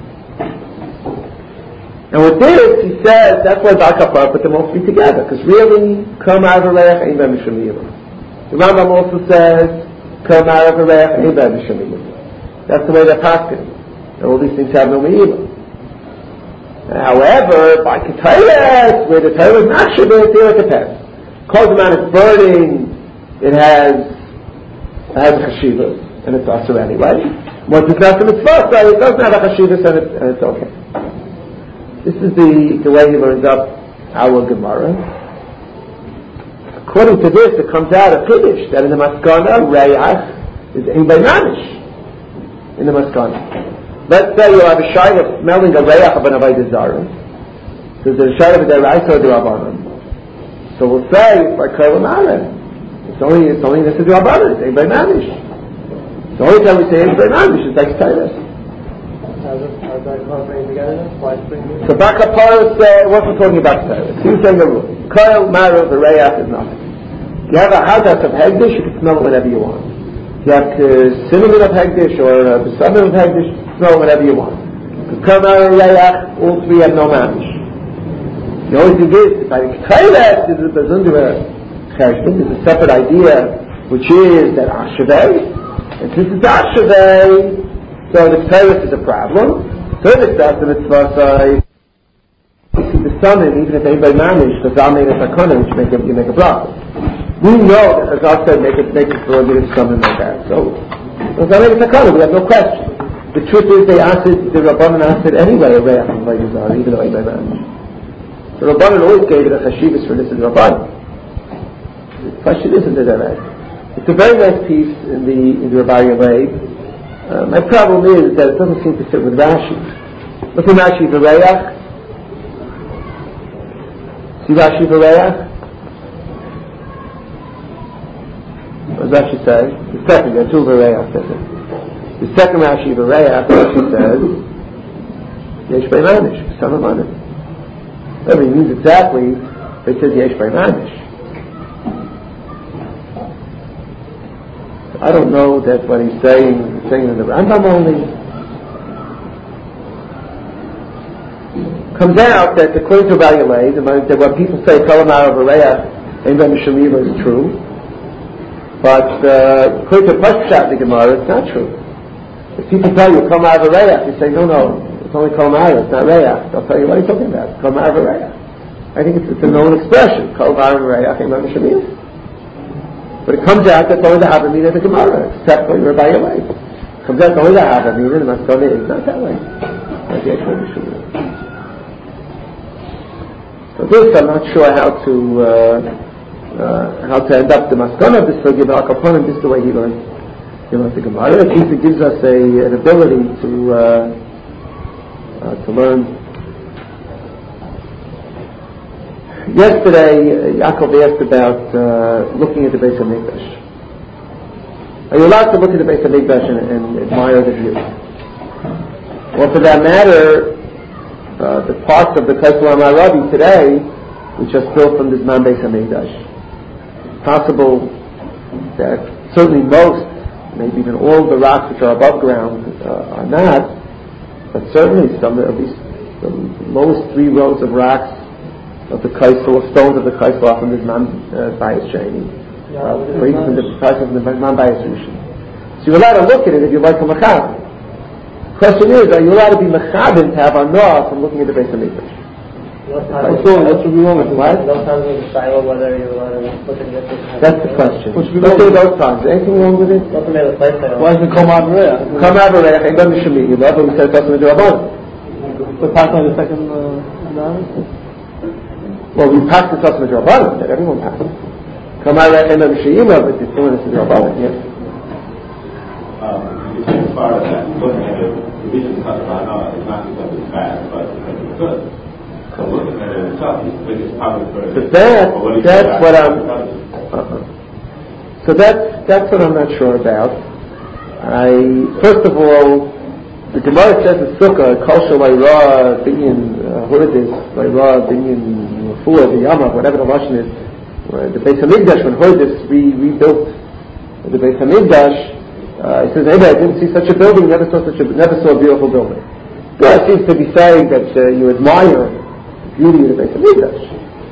And with this, he says that's why Bakapar put them all three together, because really, Kol Ma'av Reich ein by mishum. The Rambam also says Kol Ma'av Reich ein by mishum. That's the way they're passing. And all these things have no me'ilah. However, by Ketairos, where the Torah is not shabbat, there it depends. Because the man is burning, it has a chashivah, and it's also anyway. Once it's not the mitzvah, so it doesn't have a chashivah, and it's okay. This is the way he learns up our Gemara. According to this, it comes out of Kiddush, that in the Maskana, Reyach is ein by in the Maskana. Let's say you have a shayla smelling a reyach of an avodah zarah, So the Shara B'Deraisa or D'Rabbanan. So we'll say it's like Kol Amara. It's only this is D'Rabbanan. It's Ein Mamish. The only time we say Ein Mamish is like Tyrus. How's that bringing together? Why bring it? So Baka Paris wasn't talking about Tyrus. He was saying a rule. Kol Mara V'Reyach is nothing. You have a hadas of Hegdish, you can smell it whenever you want. You have cinnamon of Hegdish or besamim of Hegdish, smell it whenever you want. Kol Mara V'Reyach, all three have no Mamish. The only thing is, by the Ketaylet, there's a separate idea, which is that Ashavei, and since it's Ashavei, so the Ketaylet is a problem. So it's that the mitzvah side, the summon, even if anybody managed, because I'll make a sakana, which you make a problem. We know that Chazal said make it for a bit of summon like that. So I'll make a sakana, we have no question. The truth is, the Rabbanan asked it anyway, even though anybody managed. The Rabbanan always gave it a chashivas for this in Rabbanan. The question isn't it that? It's a very nice piece in the Rabbi Yaleid. My problem is that it doesn't seem to fit with Rashi. Look at Rashi V'Reyach. See Rashi V'Reyach? What does Rashi say? The second, there are two V'Reyach says it. The second Rashi V'Reyach, Rashi says, Yesh Be'manish, Son of Manim. It means exactly, it says Yesh Be'manish. I don't know that what he's saying in the Rambam only. Comes out that according to Rabbi Yaleid, that what people say, Kol Amar V'Reyach, Ein Ben Shemiva is true. But according to Pashut the Gemara, it's not true. If people tell you Kol Amar V'Reyach, you say, no, it's only Kol Amar, it's not Reyach. They'll tell you, what are you talking about? Kol Amar V'Reyach. I think it's a known expression, Kol Amar V'Reyach, Ein Ben Shemiva. But it comes out that only the Havamina of the Gemara, except for Rabbi Yaleid. It comes out only the Havamina, the Maskana is not that way. So this, I'm not sure how to end up the Maskana of this sugya, but Al Kaponim, this is the way he learned the Gemara. At least it gives us an ability to learn. Yesterday, Yaakov asked about looking at the Beis HaMikdash. Are you allowed to look at the Beis HaMikdash and admire the view? Well, for that matter, the parts of the Kaisel HaMarabi today, which are still from the Zman Beis HaMikdash, it's possible that certainly most, maybe even all the rocks which are above ground are not, but certainly some, at least the lowest 3 rows of rocks of the Kaisel, of stones of the Kaisel are from the Zman Bayis Sheni, or even from the prices of the Zman Bayis Rishon. So you're allowed to look at it if you like a Machab. The question is, are you allowed to be Machabin to have a Noah from looking at the Beis HaMikdash? What should be wrong with it? What? That's the question. Let's say those times. Is anything wrong with it? Why is it Kol Amar V'Reyach? Kol Amar V'Reyach, Ein Ben Shemiva, but we said that's the Rabbanan. But passed on the second well, we passed the Tosma Rabbanan, that everyone passed. Kol Amar V'Reyach, Ein Ben Shemiva, but it's still the Rabbanan, yes. As far as that, looking at it, the reason it's not because it's bad, but because it's good. So looking at it itself, you think it's probably good. But that's what I'm... So that's what I'm not sure about. First of all, the Gemara says in Sukkah, Kol Shalayra Binyan Hurdis, Layra Binyan Refuah, V'Yama, whatever the Lashon is, the Beis HaMikdash, when Hurdis rebuilt the Beis HaMikdash, he says, I didn't see such a building, never saw a beautiful building. God seems to be saying that you admire the beauty of the Beis HaMikdash.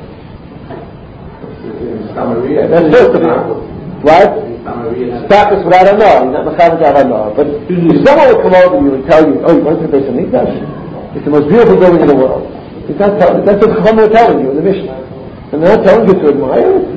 That's first of all. What? Status without a no. He's not Machavah to have a no. But if someone would come over to you and tell you, you went to the Beis HaMikdash? It's the most beautiful building in the world. That's what Chacham are telling you in the Mishnah. And they're not telling you to admire it.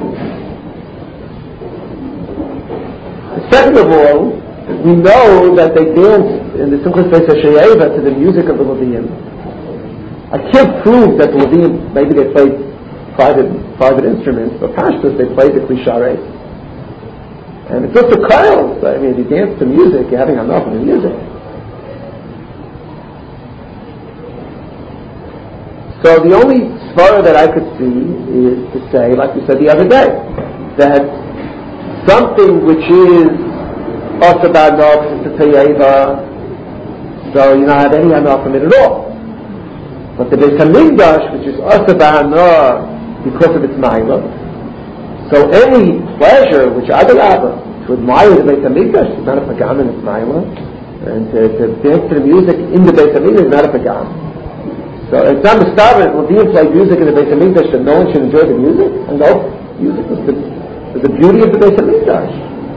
Second of all, we know that they danced in the Simchas Beis HaSheyeva to the music of the Leviim. I can't prove that the Leviim, maybe they played private instruments, but Pashtus, they played the Klisharei. And it's just a Kyle. I mean, if you dance to music, you're having enough of the music. So the only svara that I could see is to say, like we said the other day, that something which is asabad nof is a tayeva, so you don't have any hanaf from it at all. But the Beis Hamikdash, which is asabad nof because of its ma'ila, so any pleasure which adarabba to admire the Beis Hamikdash is not a pagam in its ma'ila, and to dance to the music in the Beis Hamikdash is not a pagam. So it's not established when people play music in the Beis Hamikdash that no one should enjoy the music. And no, music was the beauty of the Beis Hamikdash.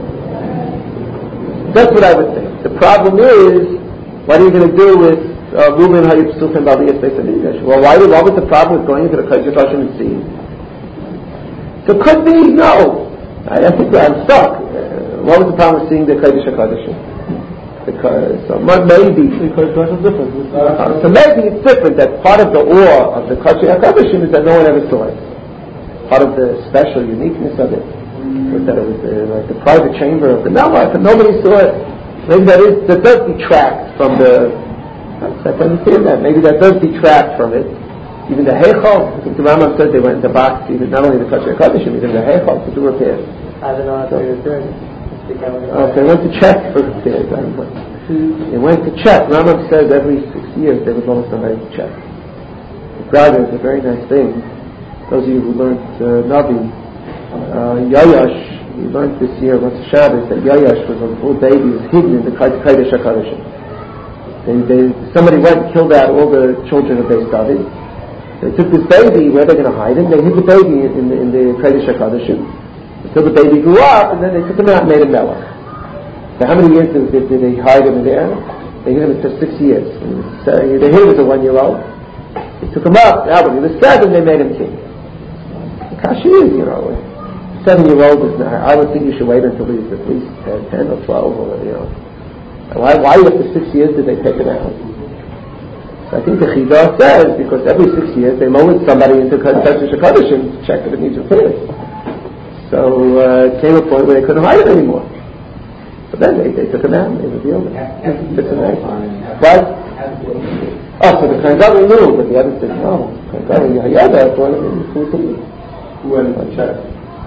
That's what I would think. The problem is, what are you going to do with moving how you still think about the Beis Hamikdash? Well, what was the problem with going into the Kodesh Hashem and seeing? So could be no. I think I'm stuck. What was the problem with seeing the Kodesh Hashem? Because maybe so maybe it's different. That part of the awe of the Kodesh HaKodeshim is that no one ever saw it. Part of the special uniqueness of it was that it was like the private chamber of the Melech, and nobody saw it. Maybe that does detract from the. I can understand that. Maybe that does detract from it. Even the Heichal, I think the Rambam said they went in the box. Even not only the Kodesh HaKodeshim, even the Heichal to do repairs. I don't know how to return. Okay, went to check for repairs. They went to check. Rambam says every 6 years they would want somebody to check. The Brother is a very nice thing. Those of you who learned Navi, Yayash, we learned this year, once Shabbos, that Yayash was a little baby, was hidden in the Kodesh HaKodeshim. Somebody went and killed out all the children of Beis David. They took this baby, where they're going to hide him, they hid the baby in the Kodesh HaKodeshim until the baby grew up, and then they took him out and made him Melech. So how many years did they hide him in there? They hid him for 6 years. They hid him as a 1-year-old. They took him up. Now when he was 7, they made him king. Kashi is, 7-year-old is not. I would think you should wait until he's at least 10 or 12, or Why after 6 years did they take him out? So I think the Chidah says because every 6 years they lowered somebody into Kodesh HaKodeshim to check if it needs repairs. So it came a point where they couldn't hide it anymore. So then they took him out and they revealed it. But so the Kohen Gadol knew, but the others didn't know. Kohen Gadol Yehoyada brought him in full to Who went to check?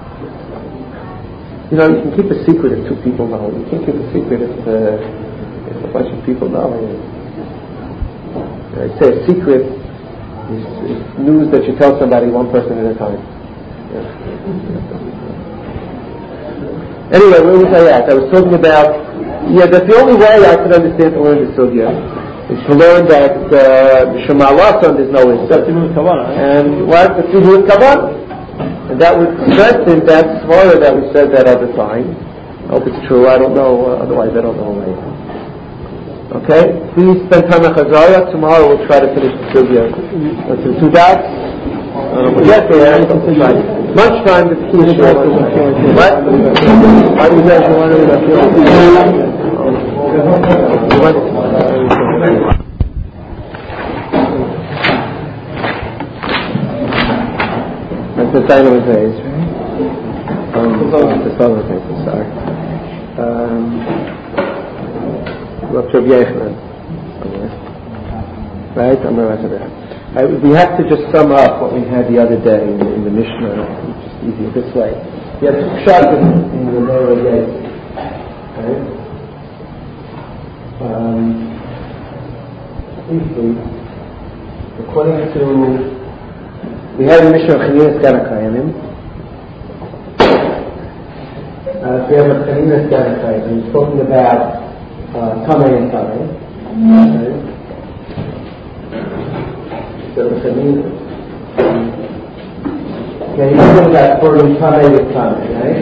You can keep a secret if 2 people know. You can't keep a secret if a bunch of people know. I say a secret is news that you tell somebody one person at a time. Anyway, where was I at? I was talking about, that's the only way I could understand to learn the sugya, is to learn that Shema Lasan there's no Issa. And what? The Tzibur Kavanah. And that would strengthen that svara that we said that other time. I hope it's true, I don't know, otherwise I don't know later. Okay? Please spend time on Chazariah. Tomorrow we'll try to finish the sugya. Let's do 2 dots. We'll get there. Lunchtime, the key is what? Why do you guys want to That's the sign of his age, right? The solar paper, sorry. Dr. Yechman. Right? I'm going to that. We have to just sum up what we had the other day in the Mishnah, which is easier this way. We have 2 pshatim in the Meir Gate. Okay? Briefly, according to, we had a Mishnah of Chaninas Ganakayimim. We have a Chaninas Ganakayimim. He's talking about Tamei and Tamei. Okay? So he's talking about pouring Tamei with Tamei, right?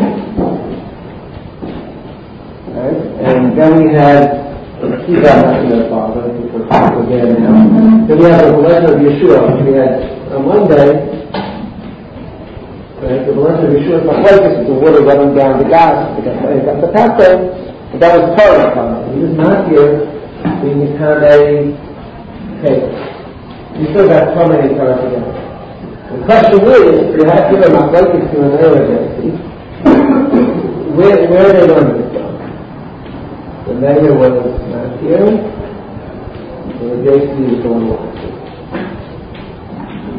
And then we had keep that not in the father again now. Then we have the legend of Yeshua. We had on Monday, right, the legend of Yeshua's Machlokes is the water running down the gas. The pastor, that was Torah Tamei. He was not here being Tamei Taylor. You still got Tamei and Torah together. The question is, you have to give a Machlokes to an earlier. Where are they learning this from? The Meir was not here, and the JC was the one who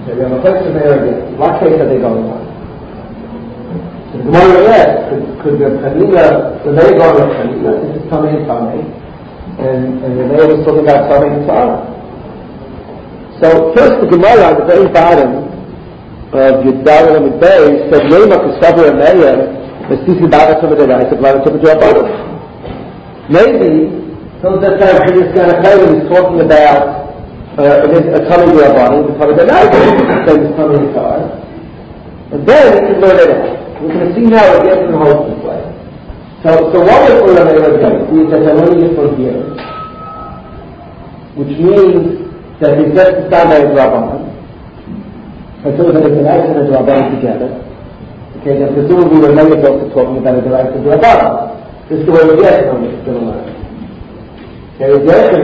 Okay, we have a place of there again. What case are they going on? The Gemara asks, could the Chanina, the Meir go with Chanina? This is Tamei and Tamei. And the Meir was talking about Tamei and Tzara. So first the Gemara on the very bottom of Yudar and Midbei said, Lema Kesavar and Meir, Mestisi Bada Tumah Derais, Bada Tumah Derais. Maybe, those that say Chidus Ganachayim is talking about a Tamei Derais, the Tamei Derais, the same as Tamei and Tzara. And then we can learn it out. We're going to see now it gets in the whole this way. So what is for the Meir is that they're learning it from here, which means that he gets to stand by his Rabbanan, and so that the Deraisa and the Rabbanan together. Okay, then presumably the Meir is also talking about the Deraisa and the Rabbanan. This is the way the Yechon is going to learn. Okay, the Yechon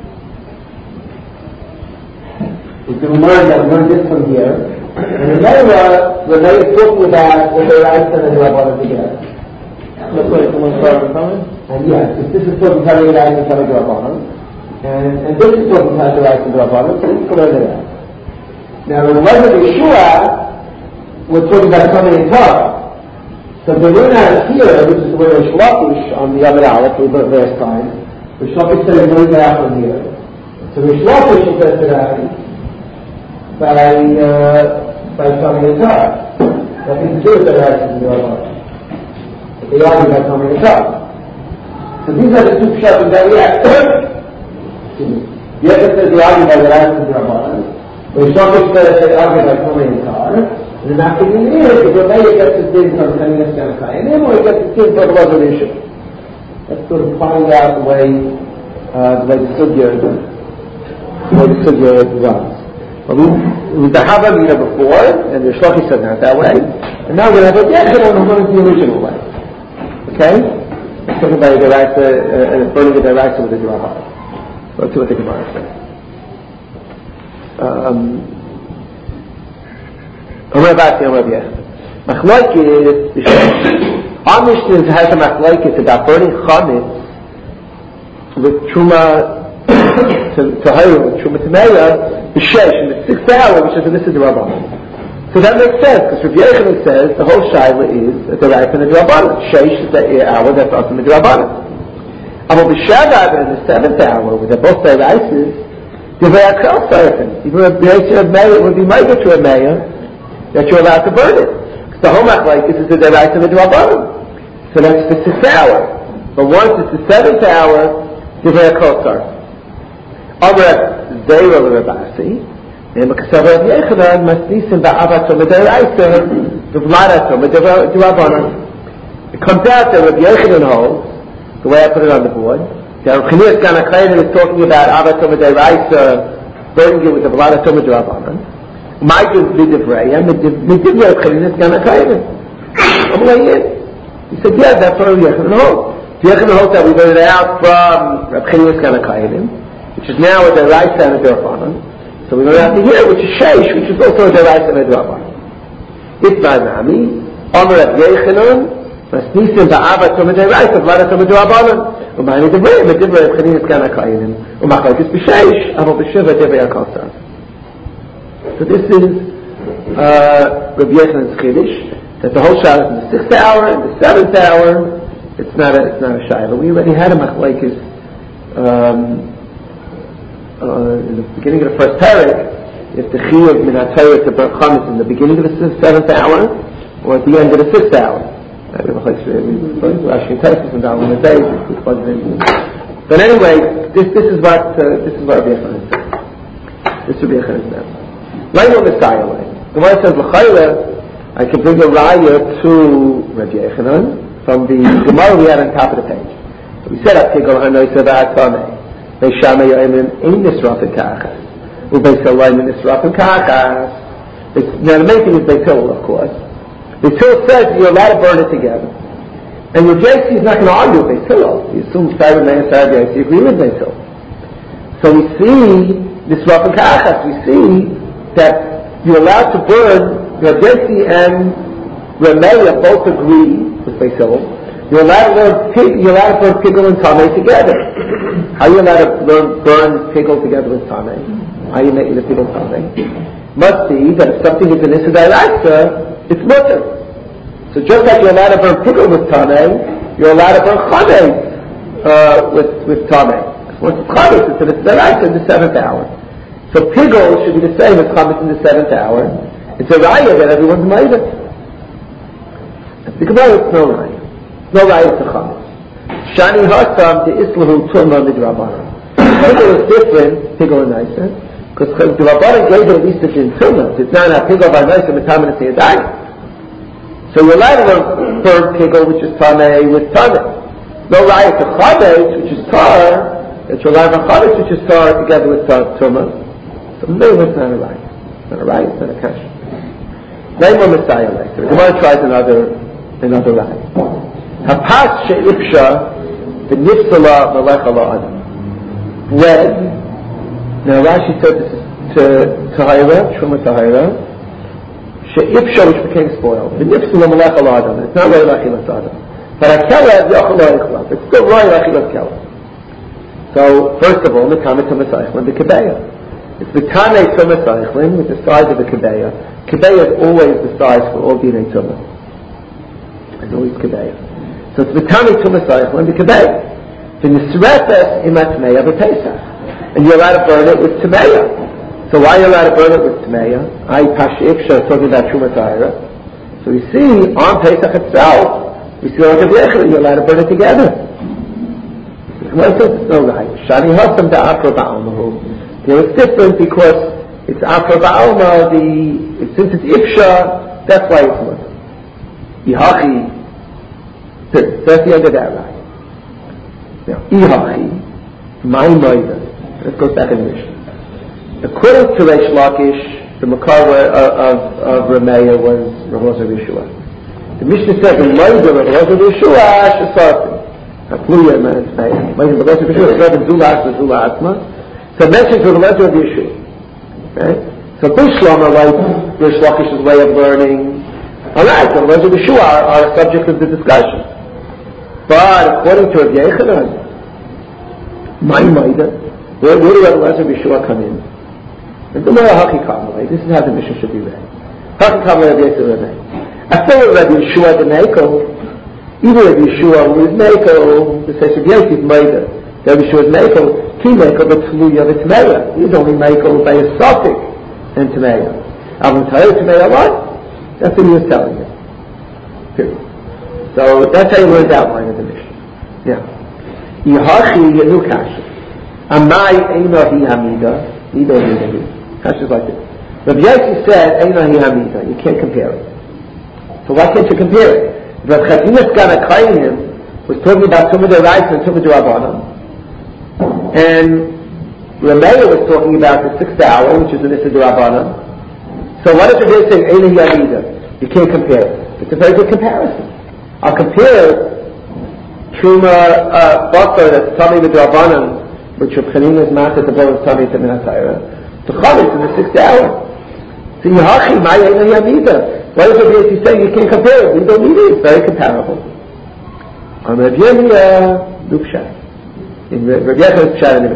is going to learn this from here. And the Meir is talking about the Deraisa and the Rabbanan together. That's why it's one part of the comment? And yes, if this is talking about the Deraisa and the Rabbanan, and this is talking about the Deraisa and the Rabbanan, so let's learn it out. Now, in the Lord of Yeshua, we're talking about Tamei and Tzara. So the Runa here, which is the way Rish Lakish on the other Aleph, we put it last time, Rish Lakish said it's learned out from here. So Rish Lakish says it out by Tamei and Tzara. Nothing to do with the Deraisa and the Rabbanan. They argue about Tamei and Tzara. So these are the two pshatim that we have. The other says they argue by the Deraisa and the Rabbanan. Rish Lakish says they argue by Tamei and Tzara. And the Machidin is, the Meir gets his din from Chanina Ganachayim, or he gets his din from the resolution. Let's sort of find out the way the Sugya runs. With the Hava Mina before, and the Shloki said not that way, and now we're going to have a Yechon on one of the original way. Okay? Let's talk about the Deraisa, burning the Deraisa with the Drahar. Let's see what the Gemara says. Machlokes is our Mishnah has a machlokes about burning chametz with truma to Hayim, with truma to Meir, the shesh in the 6th hour, which is the Nissa D'Rabbanan. So that makes sense because Rabbi Yochanan says the whole shaila is the Deraisa and the D'Rabbanan. Shesh is the hour that's also the D'Rabbanan. But the Shabbat in the 7th hour, where they're both Deraises, even Rabbi Yochanan would be migrate to a Meir that you're allowed to burn it. Because the whole machlokes is the Deraisa and the D'Rabbanan. So that's the 6th hour. But once it's the 7th hour, Divrei HaKosar. Amar Zera l'Rabasi, and Mekasava Rabbi Yochanan Masnisim ba'avato Mederaisa v'vladato D'Rabbanan. It comes out that Rabbi Yochanan holds, the way I put it on the board, that Rabbi Chanina Ganachayim is talking about avato Mederaisa, burning it with the v'ladato D'Rabbanan. My good Divrei, and Divrei Chanina Ganachayim. I'm laying in. He said, yeah, that's what Rabbi Yochanan holds. Rabbi Yochanan holds that we learned it out from Rabbi Chanina Ganachayim, which is now a Deraisa and a D'Rabbanan. So we learn out to here, which is Sheish, which is also a Deraisa and a D'Rabbanan. Itmar Nami, Amar Rabbi Yochanan, Masnisim ba'avato Mederaisa, v'ladato D'Rabbanan. U'mayne Divrei, Divrei Chanina Ganachayim. U'machlokes b'Sheish, Amo b'Shiva Divrei HaKosar. So this is Rabbi Yochanan's Chiddush, that the whole Shabbos is the 6th hour and the 7th hour. It's not a Shaila. We already had a machlokes in the beginning of the first parak, if the Chiyuv min HaTorah to burn chametz in the beginning of the 7th hour or at the end of the 6th hour. But anyway, this is what Rabbi Yochanan says. This Rabbi Yochanan says. Right on the Messiah. The one says, L'chayla, I can bring a raya to Rabbi Yochanan from the Gemara we had on top of the page. So we said, Atigol Hanoi Seva Atzameh, Beishama Yoimim Ein Nisrafin Kachas, Ubeisalayim Nisrafin Kachas. Now the main thing is Beis Hillel, of course. Beis Hillel says you're allowed to burn it together. And your JC is not going to argue with Beis Hillel. He assumes Sarah Meir, Sarah JC agree with Beis Hillel. So we see Nisrafin Kachas, we see that you're allowed to burn, Rav Yossi and Rameya both agree with Beis Hillel. You're allowed to burn pigel and tamei together. How are you allowed to burn pigel together with tamei? How are you making the pigel tamei? must be that if something is an Issa D'Oraisa, it's mutter. So just like you're allowed to burn pickle with Tameh, you're allowed to burn Chametz with Tameh. Once it's Chametz, it's an Issa D'Oraisa in the 7th hour. So pickle should be the same as Chametz in the 7th hour. It's a raya that everyone's made it. The Gemara, it's no raya. No raya to Chametz. Shani Hasam to Islahu Tumma Midrabanan. Pickle is different, pickle and nicer, because the Rabbanan gave it at least in Tumma. It's not a pickle by nicer with Tameh and Siyadai. So you're allowed to burn pickle, which is Tameh, with Tameh. No raya to Chametz, which is Tar, that you're allowed to Chametz, which is Tar, together with Tumma. So maybe it's not a raya. It's not a raya, it's not a kasha. Name of Messiah later. The Gemara tries another raya. Hapas she'ipsha v'nifsala v'lecha la'adam. Bread. Now Rashi said this is to Tahira, Truma Tahira. She'ipsha, which became spoiled. V'nifsala v'lecha la'adam. It's not really l'achilas adam. But ha'kelev yachal la'ichlav. It's still really l'achilas kelev. So first of all, the Tameh Tumas Eichlin, the Kebeya. It's the Tameh Tumas Eichlin with the size of the Kebeya. Kebeya is always the size for all Dinei Tumah. It's always Kebeya. So it's the Tameh Tumas Eichlin, the Kebeya. The Nisrefes Imat Tmeya B'Pesach. And you're allowed to burn it with Tmeya. So why are you allowed to burn it with Tmeya? I Pashi Iksha talking about Truma Tahira. So we see on Pesach itself, we see like a Yechel, you're allowed to burn it together. Well, it's no right. Shani Hasam to Afro Ba'almahu. It's different because it's Afro Ba'alma, since it's Ifsha, that's why it's Muslim. Ihachi, that's the end of that right. Now, Ihachi, my Maida. Let's go back in the Mishnah. According to Reish Lakish, the Makar of Rameya was Rav Yeshua. The Mishnah said the Maida of Rav Yeshua Shasartim. So mentioned for the letter of Yeshua. Okay? So Bishlama, like Rish Lakish's way of learning, alright, the letters of Yeshua are a subject of the discussion. But according to Rav Yechanan, my Maida, where do the letters of Yeshua come in? And the Mora Haki Kamalei, this is how the mission should be read. Haki Kamalei Rav Yechanan. I feel Rav Yeshua the Meiko. Either Rabbi Yeshua who is Meiko, the says Rabbi is Maida. Rabbi Yeshua is Meiko, Ki Meiko but Tluya v'Tmeya. He is only Meiko by a suffix and Tmeya. Avon Tahir Tmeya what? That's what he was telling you. Period. So that's how you learn that line of the Mishnah. Yeah. Yihachi Yenu Kasha. Amai Eino Hi Hamida. Nido Hi. Kasha's like this. Rabbi Yossi said Eino Hi Hamida. You can't compare it. So why can't you compare it? Rav Chatinas Gana Kainim was talking about Tumah D'Oraisa and Tumah D'Rabbanan, and Rameya was talking about the 6th hour, which is an Issa D'Rabbanan. So what if they're saying Eina Hi Amida? You can't compare it. It's a very good comparison. I'll compare Truma Basar that's Tameh D'Rabbanan, which Rav Chatinas Matzah to both Tameh to Minat Torah, to Chametz in the 6th hour. So Yihachi Mai Eina Hi Amida. Why is it saying you can't compare it? We don't need it. It's very comparable. On Rav Yirmiyah, Lupshat. In Rav Yechanan Pshat in the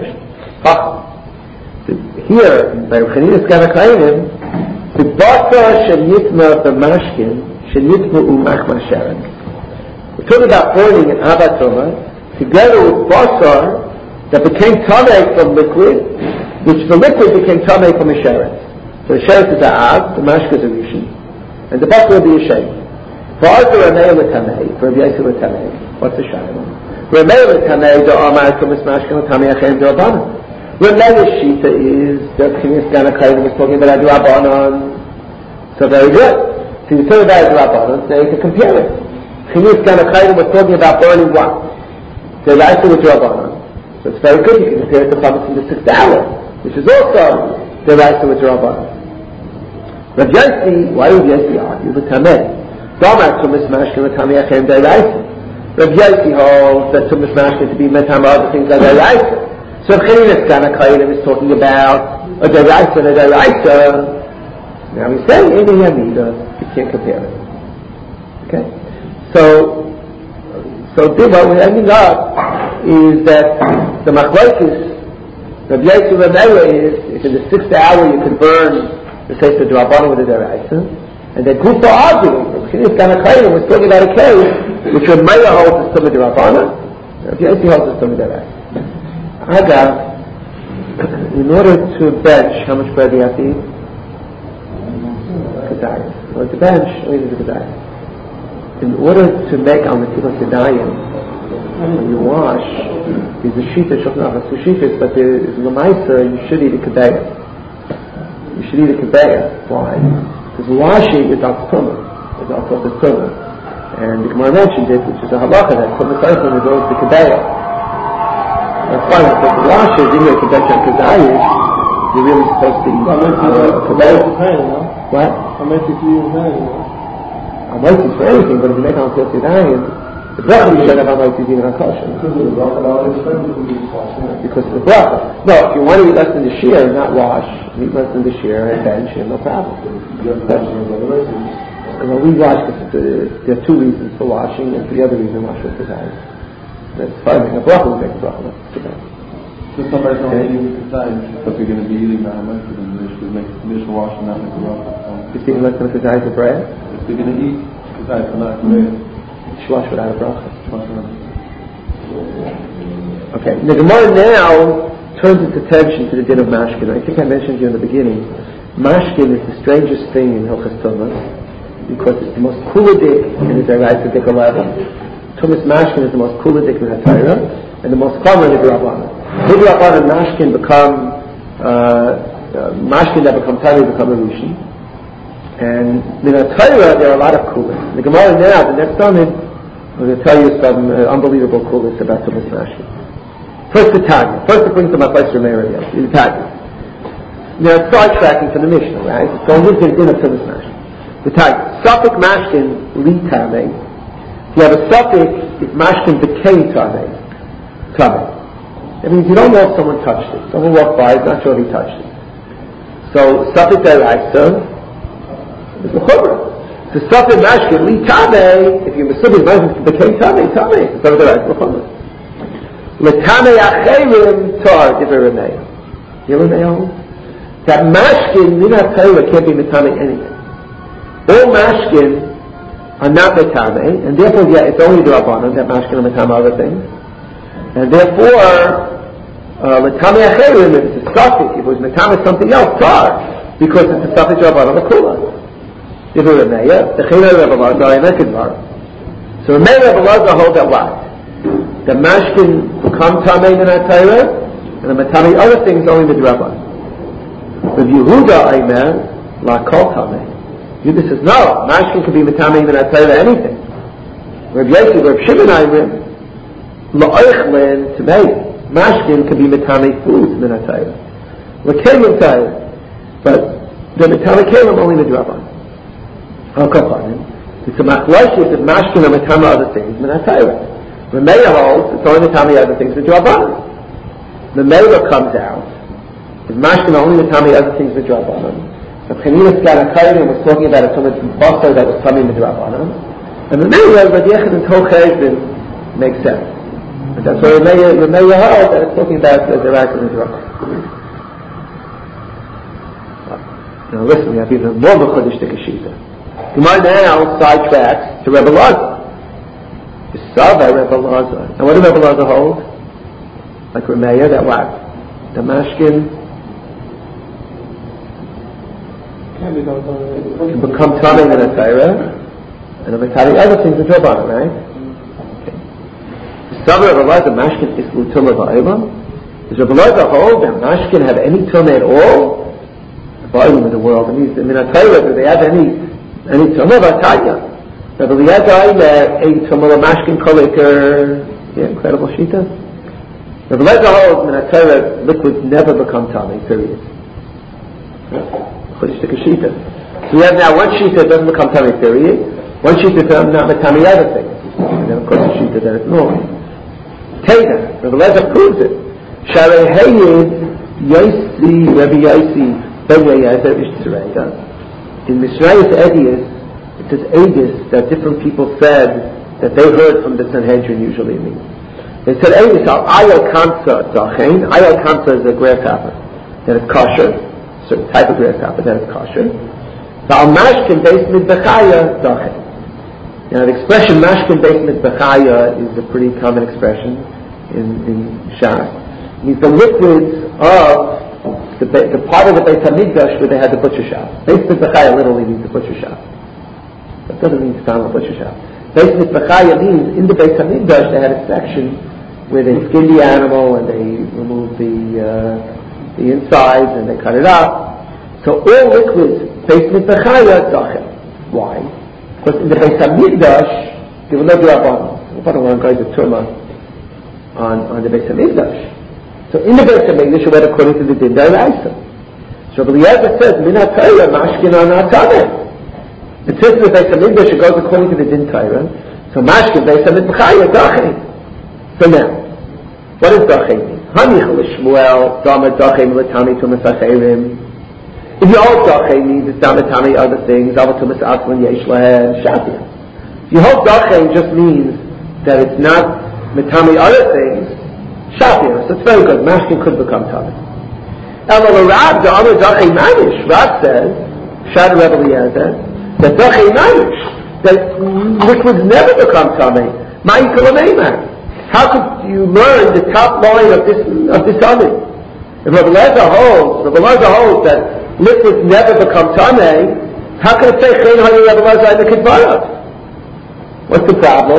Mishnah. Here, by Rav Chaninas Gana Kainim, the Basar Shenitma B'mashkin Shenitma Umachma Sharak. We're talking about burning in Abba Tumah together with Basar that became Tameh from liquid, which the liquid became Tameh from a Sharak. So the Sharak is a Ab, the Mashka is a Rishon. And the basar will be ashamed. For us, the Rameya l'tamei, for Rabbi Yossi l'tamei. What's the shayla? Rameya l'tamei, the Amar Tumas Mashkin l'tamei achem d'Rabbanan. Rameya's shita is the Chinias Gana Kainim was talking about D'Rabbanan. So very good. So you talk about D'Rabbanan, now you can compare it. Chinias Gana Kainim was talking about burning what? The Raisa with D'Rabbanan. So it's very good. You can compare it to Chametz in the 6th hour, which is also the Raisa with D'Rabbanan. Rav Yossi, why Rav Yossi argue the Tameh? Damar Tumas Mashkin l'tamei achem d'Oraisa. Rav Yossi holds that Tumas Mashkin to be metam other things like d'Oraisa. So Chaninas Gana Kainim is talking about a d'Oraisa and a d'Oraisa. Now he's saying Eina Hi Amida, you can't compare it. Okay? So what we're ending up is that the Machlokes Rav Yossi Rameya is if in the 6th hour you can burn the Sefer D'Rabbanan with the Deraisa, and they're Gufa arguing. Rabbi Chanina was talking about a case which Rabbi Meir holds as Tumah D'Rabbanan, Rabbi Yossi holds as Tumah D'Oraisa. Agav, in order to bench, how much bread do you have to eat? Kedayim. In order to bench, only the Kedayim. In order to make al Netilas Kedayim, when you wash, there's a sheet that Shulchan Aruch has two sheets, but there is Lamaisa, you should eat a Kedayim. You should eat a Kedayim. Why? Because washing is al Tumah. It's also the Tumah. And the Gemara mentioned it, which is a halacha that Tumah Seifon is always the Kedayim. That's fine, but the washes, even if it's on Kedayim, you're really supposed to eat Kedayim. What? I'm meant to use that. I'm waiting for anything, but if you make on Kedayim, the bracha you should have on waiting even on kosher. Because of the bracha. No, if you want to eat less than the shear and not wash, eat less than the shear and bench, you have no problem. Well, we wash because there are two reasons for washing, and for the other reason, wash with Kedayim. That's fine. A bracha will make a bracha. So somebody's not eating Kedayim, but they're going to be eating that much, and they should make the wash and not make a bracha. You're eating less than a Kedayim of bread? If they're going to eat Kedayim for not Kedayim, you should wash without a bracha. Okay. The Gemara now turns its attention to the din of mashkin. I think I mentioned you in the beginning. Mashkin is the strangest thing in Hilchos Tumah, because it's the most kuladik in the Deraisa Dik 11. Tumas Mashkin is the most kuladik in the Torah, and the most common in the Rabbanan. The Rabbanan and Mashkin become Mashkin that become Torah become a Rishon. And in the Torah there are a lot of kulas. The Gemara now, the next summit, will tell you some unbelievable kulas about Tumas Mashkin. First the Tanya. First it brings them up by Shemei Rabbi Yossi, the Tanya. Now it's sidetracking from the Mishnah, right? It's going into the din of Tumas Mashkin. The Tanya. Safek Mashkin li Tameh. You have a suffix if mashkin became tamei. That means you don't know if someone touched it. Someone walked by, he's not sure if he touched it. So suffix deraisa is the chumrah. So suffix mashkin li tamei, if you assume his mashkin became tamei. Suffix deraisa the chumrah. L'tamei acherim tar divrei Rameya. You know Rameya? That mashkin minat Torah can't be metamei anything. All mashkin are not metame, and therefore, it's only the Rabbanan that mashkin are metame other things, and therefore, metame acherim, if it's a suffix, if it was metame something else, tar, because it's a suffix Rabbanan l'kula. If it were Rameya, the chayla Rebbe Lazar are in Ekidvar. So Rameya Rebbe Lazar hold that what? The mashkin become tamei in that Torah, and the metame other things only the Rabbanan. With Yehuda Aimer, la kol tamei. Yudah says, no, mashkin can be metamei even at Torah anything. Rabbi Yossi, Rabbi Shimon Aimer, la'oichlin tamei. Mashkin can be metamei food min at-Torah. L'kelim Torah. But the metamei kelim only the Rabbanan. How come? It's a machlokes if mashkin are metamei other things min at-Torah. When Meir holds, it's only metamei other things with Rabbanan. The Meir comes out, if mashkin are only metamei other things with Rabbanan. Rabbi Chanina Skanakayim was talking about a Tumas Basar that was coming with Rabbanan, and the Meir Rabbi Yechid and Tochezin makes sense. And that's why the Meir holds that it's talking about the Deraisa and the Rabbanan. Now listen, we have even more B'chodesh Tekashita. Gemara now sidetracks to Rebbe Lazar. The Sava Rebbe Lazar. And what did Rebbe Lazar hold? Like Rameya, that what? The mashkin can become tamei in a Torah, and I'm telling other things with Rabbanan, right? Okay. The Sava Rebbe Lazar, mashkin is l'tumah ba'olam. Does Rebbe Lazar hold that mashkin have any tumah at all? Ba'olam in the world, and in a Torah, do they have any tumah ba'tanya? Rebbe Eliezer a tumah mashkin kolikar. Yeah, incredible shita. Rebbe Eliezer holds in a Torah, liquids never become tamei, period. So we have now one sheet that doesn't become tamei, period. One sheet that does not become tamei other things. And then of course a sheet that is normal. Teda, Rebbe Eliezer proves it. Sharei Hayid Yossi Rabbi Yossi Ben Yezer Ishtzreya. In Mishrayos Ediyas, it says Edis that different people said that they heard from the Sanhedrin usually means. They said Edis al Ayal Kamsa Zachein. Ayal Kamsa is a grasshopper that is kosher. certain type of grass carpet, that is kosher. So al mashkin based mitbechaya dachem. Now the expression mashkin based mitbechaya is a pretty common expression in Shas. It means the liquids of the part of the Beit HaMikdash where they had the butcher shop. Based mitbechaya literally means the butcher shop. That doesn't mean it's found on the butcher shop. Based mitbechaya means in the Beit HaMikdash they had a section where they skinned the animal and they removed the insides and they cut it up. So all liquids based mitbechaya dachem. Why? Because in the Beit HaMikdash there were no drabanan. The one guys a turma on the Beit HaMikdash. So in the Beit HaMikdash you went according to the din d'oraisa. So Eliezer says min ha'Torah mashkin on ha'tameh. It says in the Beit HaMikdash it goes according to the din Torah. So mashkin based on mitbechaya dachem. So now, what does dachem mean? Hanich l'shmuel dama dachem l'tami tumas acherim. If you hold dachem means it's dama tami other things, ava tumas aslan yesh lahem shatia. If you hold dachem just means that it's not mitami other things, shatia. So it's very good. Mashkin could become tami. Ela l'rab dama dachem manish. Rab says, Shad Rebbe Eliezer, that dachem manish, that liquids never become tami. Ma'ikol ameimah. How could you learn the top line of this oven? If Rabbi Eliezer holds that liquids never become tamei, how can it say Chen Hayu Rabbi Eliezer in the Kedvarav? What's the problem?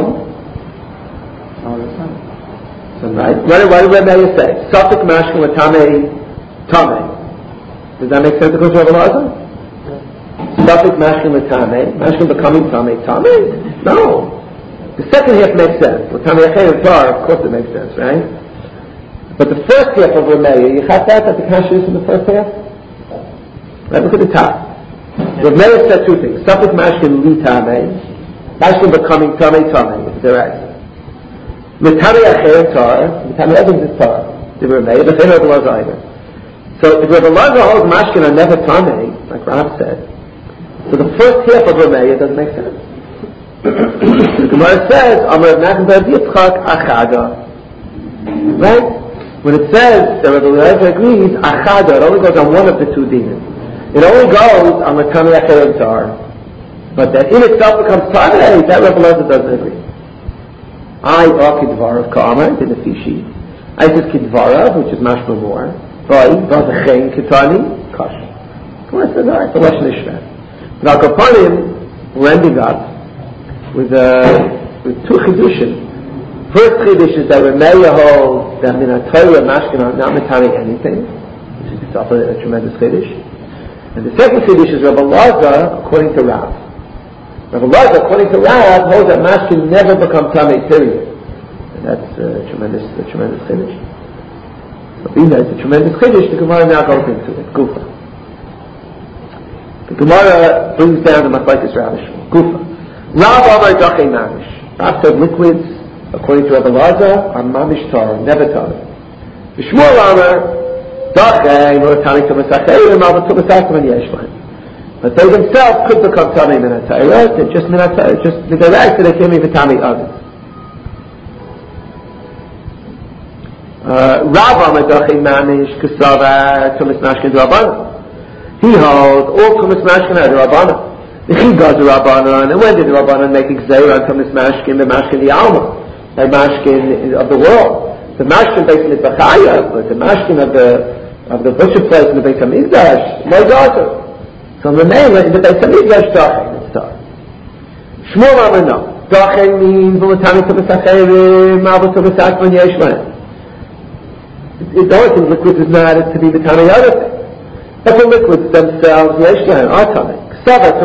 Right? What did Rabbi Eliezer say? Safek mashkin l'tamei tamei. Does that make sense according to Rabbi Eliezer? Safek mashkin l'tamei, mashkin becoming tamei. No. The second half makes sense. Of course it makes sense, right? But the first half of Rameya, you have that the kasha is in the first half? Right, look at the top. Rameya said two things. Safek mashkin li tamei, mashkin becoming tamei. They're right. L'tamei acher tar, l'tamei Evans is tar. The Rameya, the same Rabbi Eliezer either. So if Rabbi Eliezer holds mashkin are never tamei, like Rav said, so the first half of Rameya doesn't make sense. The Gemara says, Amar Nachman bar Yitzchak achada. Right? When it says that Rabbi Eliezer agrees, achada, it only goes on one of the two demons. It only goes on the Tami Acherim Tar. But that in itself becomes Tami, that Rabbi Eliezer doesn't agree. I are Kidvarav Ka'amar, in the Fishi. I says Kidvarav, which is mashma more. Vai, Vazachein Kitani, Kasha. Gemara says, alright, the Lashon Ishmael. But Al Kapanim, we're ending up with two chidushim. First chidush is that Rameya holds that min ha'Torah mashkin are not mitami anything, which is itself a tremendous chidush. And the second chidush is Rabbi Eliezer according to Rav. Rabbi Eliezer according to Rav holds that mashkin never become tamei, period. And that's a tremendous chidush. So being that it's a tremendous chidush, the Gemara now goes into it. Gufa. The Gemara brings down the machlokes Rav Shmuel. Gufa. Rav Amar Dachem Mamish. Rav said liquids, according to Rabbi Eliezer, are Mamish Tar, never Tar. Shmuel Amar Dachem or Tani Tumas Acherim, Alva Tumas Asman Yesh Lahem. But they themselves could become Tani Min HaTorah. They're just Min HaTorah, just the direct, they can't even Tani others. Rav Amar Dachem Mamish Kasava Tumas Mashkin Rabbanan. He holds all Tumas Mashkin are Rabbanan. The Chigaz Rabbanan, and when did the Rabbanan make a Gzeira on Tumas Mashkin, the Mashkin the Alma, the Mashkin of the world, the Mashkin based in the Bechaya, but the Mashkin of the butcher place in the Beit HaMikdash, my daughter. So in the name in the Beit HaMikdash, Dachem, it's Dachem. Shmuel Amar no. Dachem means V'latami Tumas Acherim, Alva Tumas Asman Yesh Lahem. The only thing liquids is not to be the Tami other thing. But the liquids themselves, Yesh Lahem, are Tami. He holds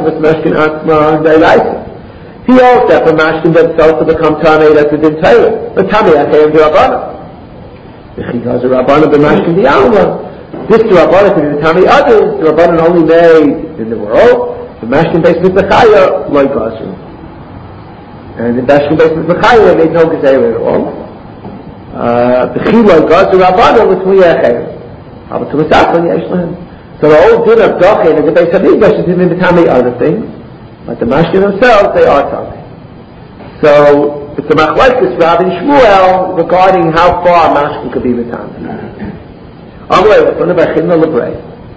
that for mashkin themselves to become tamei, that's within Torah. But tamei acherim d'Rabbanan. The Chigaz Rabbanan b'mashkin d'Alma. This d'Rabbanan to be the tamei others. The Rabbanan only made in the world. The mashkin based with bechaya loy gazru. And the mashkin based with bechaya made no gezeira at all. The Chiloi gazru Rabbanan was muyachem. How to misafon yesh lahem. So the whole din of Dachem and the Beit HaMikdash is even Tamei other things, but the Mashkin themselves, they are Tamei. So it's a machlokes Rav and Shmuel regarding how far Mashkin could be Tamei.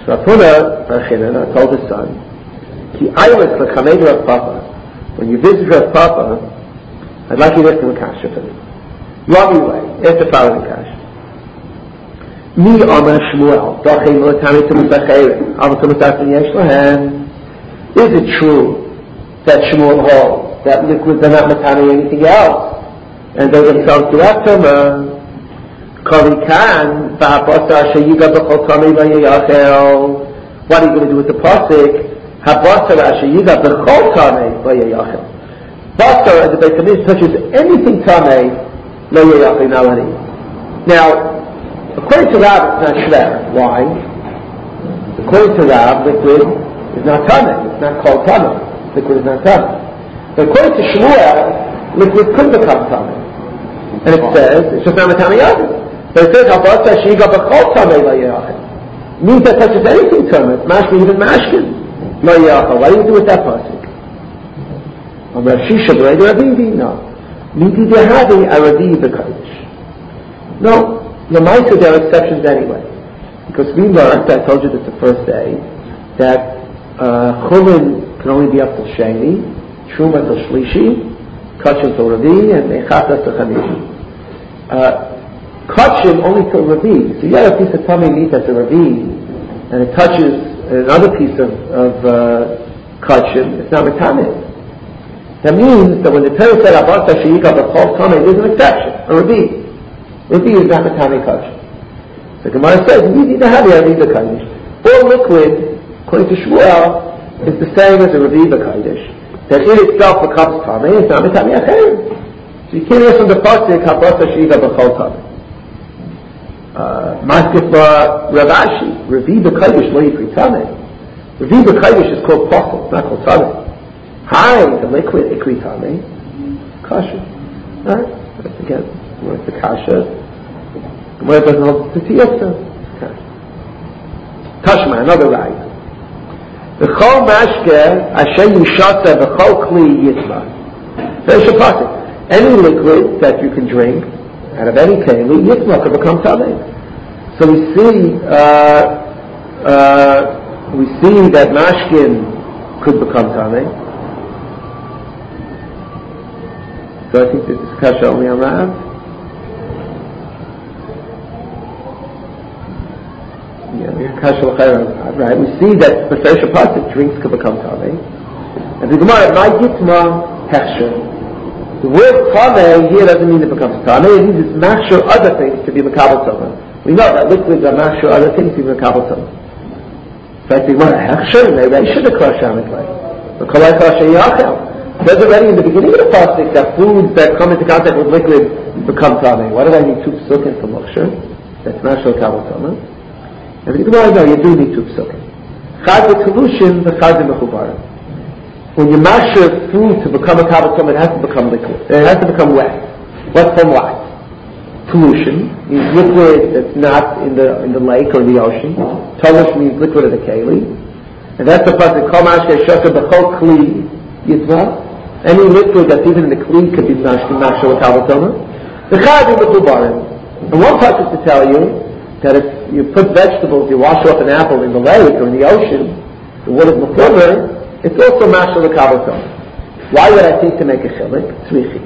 So Rav Huna Bar Chinana told his son, Ki Eilis l'chamed Rav Papa, when you visit Rav Papa, I'd like you to ask him a kasha for me. Love you way, ask the following kasha. Mi Amar Shmuel, Dachei Mulatami Tumas Acheret, Amar Tumas Acheret Yesh Lahem. Is it true that Shmuel holds that liquids are not matani anything else, and they themselves do after? Kali kan v'habasar sheyiga b'chol tamei v'yayachel. What are you going to do with the pasuk? Habasar sheyiga b'chol tamei v'yayachel. Basar, as the Beit Hamidrash, touches anything tamei v'yayachel nalani. Now, according to Rab, it's not shver. Why? According to Rab, liquid is not tamei. It's not called tamei. Liquid is not tamei. But according to Shmuel, liquid could become tamei. And it says, it's just not matani yadu. But it says, Habasa Shiga B'chol Tamei La Yachel. Means that touches anything tamei. Mashkin, even mashkin. La Yachel. What do you do with that pasuk? Rav Shisha B'rei Rabbi? No. Miti Dehadi Arabi B'Kodesh. No. L'maisa, there are exceptions anyway. Because we learned, I told you this the first day, that Chulin can only be up till Sheni, Truma till Shlishi, Kachim till Ravi, and Echata till Chamishi. Kachim only till Ravi. So you have a piece of tummy meat that's a Ravi, and it touches another piece of Kachim, it's not Matame. That means that when the Torah said Abasa Sheyiga B'chol Tamei, there's an exception, a Ravi. Ravi is not Matame Kachim. So Gemara says, you need to have the Ravi B'Kodesh. All liquid, according to Shmuel, is the same as a Ravi B'Kodesh. That in itself becomes Tamei, it's not Matame Acherim. So you can't hear from the pasuk Habasa Sheyiga B'chol Tamei. Maskefla Rav Ashi, Ravi B'Kodesh lo yikri tamei. Ravi B'Kodesh is called posel, it's not called tamei. Hi, the liquid ikri tamei, kasha. Alright, that's again, what's the kasha? The word doesn't hold the tiyotza. Tashma, another right. V'chol mashke asher yushata v'chol kli yitma. There's a pasuk. Any liquid that you can drink out of any keli, yitma could become tamei. So we see that mashkin could become tamei. So I think this is kasha only on Rav. Yeah, kasha l'chayr, right? We see that the B'Ferish Pasuk drinks could become tamei. And the Gemara, my gitma hechsher. The word tamei here doesn't mean it becomes tamei. It means it's mashur other things to be makabel tamei. We know that liquids are mashur other things to be makabel tamei. In fact, the Gemara hechsher, they should have crushed amiklay. The kolay kasha yachel. It says already in the beginning of the pasuk that foods that come into contact with liquid become tamei. Why do I need two psukim for mokshur? That's mashur kabel tamei. And the Gemara, no, you do need two psukim. Chad v'telushin v'chad v'mechubarim. When you masher food to become a kabel tamei, it has to become liquid. It has to become wet. What from what? Pollution means liquid that's not in the lake or the ocean. Tolush means liquid in the keli. And that's the pasuk, Kol mashke shaka b'chol kli yitma. Any liquid that's even in the kli could be mashed with kabel tamei. The chad v'mechubarim. And one pasuk to tell you that if you put vegetables, you wash off an apple in the lake or in the ocean, the water's mechubar, it's also mashal l'kabel tamei. Why would I think to make a chilik? Tzrichi.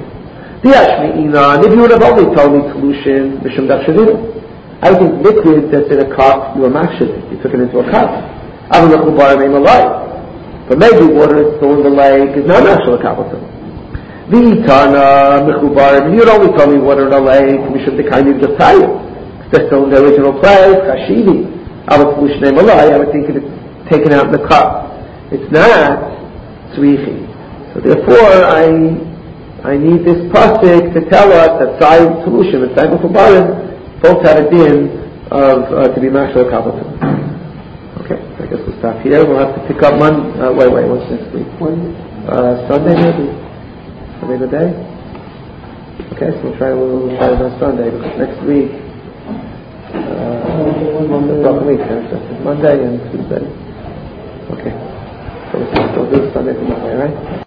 Diashmi if you would have only told me solution, mishum dachshavinu. I think liquid that's in a cup, you were mashal it. You took it into a cup. Avon l'chubar meim alay. But maybe water is still in the lake, is not mashal l'kabel tamei. V'itana mechubar, you'd only tell me water in the lake, mishum dekayim just tell you. They're still in the original place, chashivi. Avon solution meim alay, I would think it's taken out in the cup. It's not tzrichi. So therefore, I need this pasuk to tell us that Tzayim Solution and Tzayim Fubarim both had a din of to be mashal kabel tamei. Okay, so I guess we'll stop here. We'll have to pick up what's next week? Sunday maybe? Sunday the day? Okay, so we'll try it on Sunday because next week Monday and Tuesday. Okay. So we'll do Sunday for Monday, right?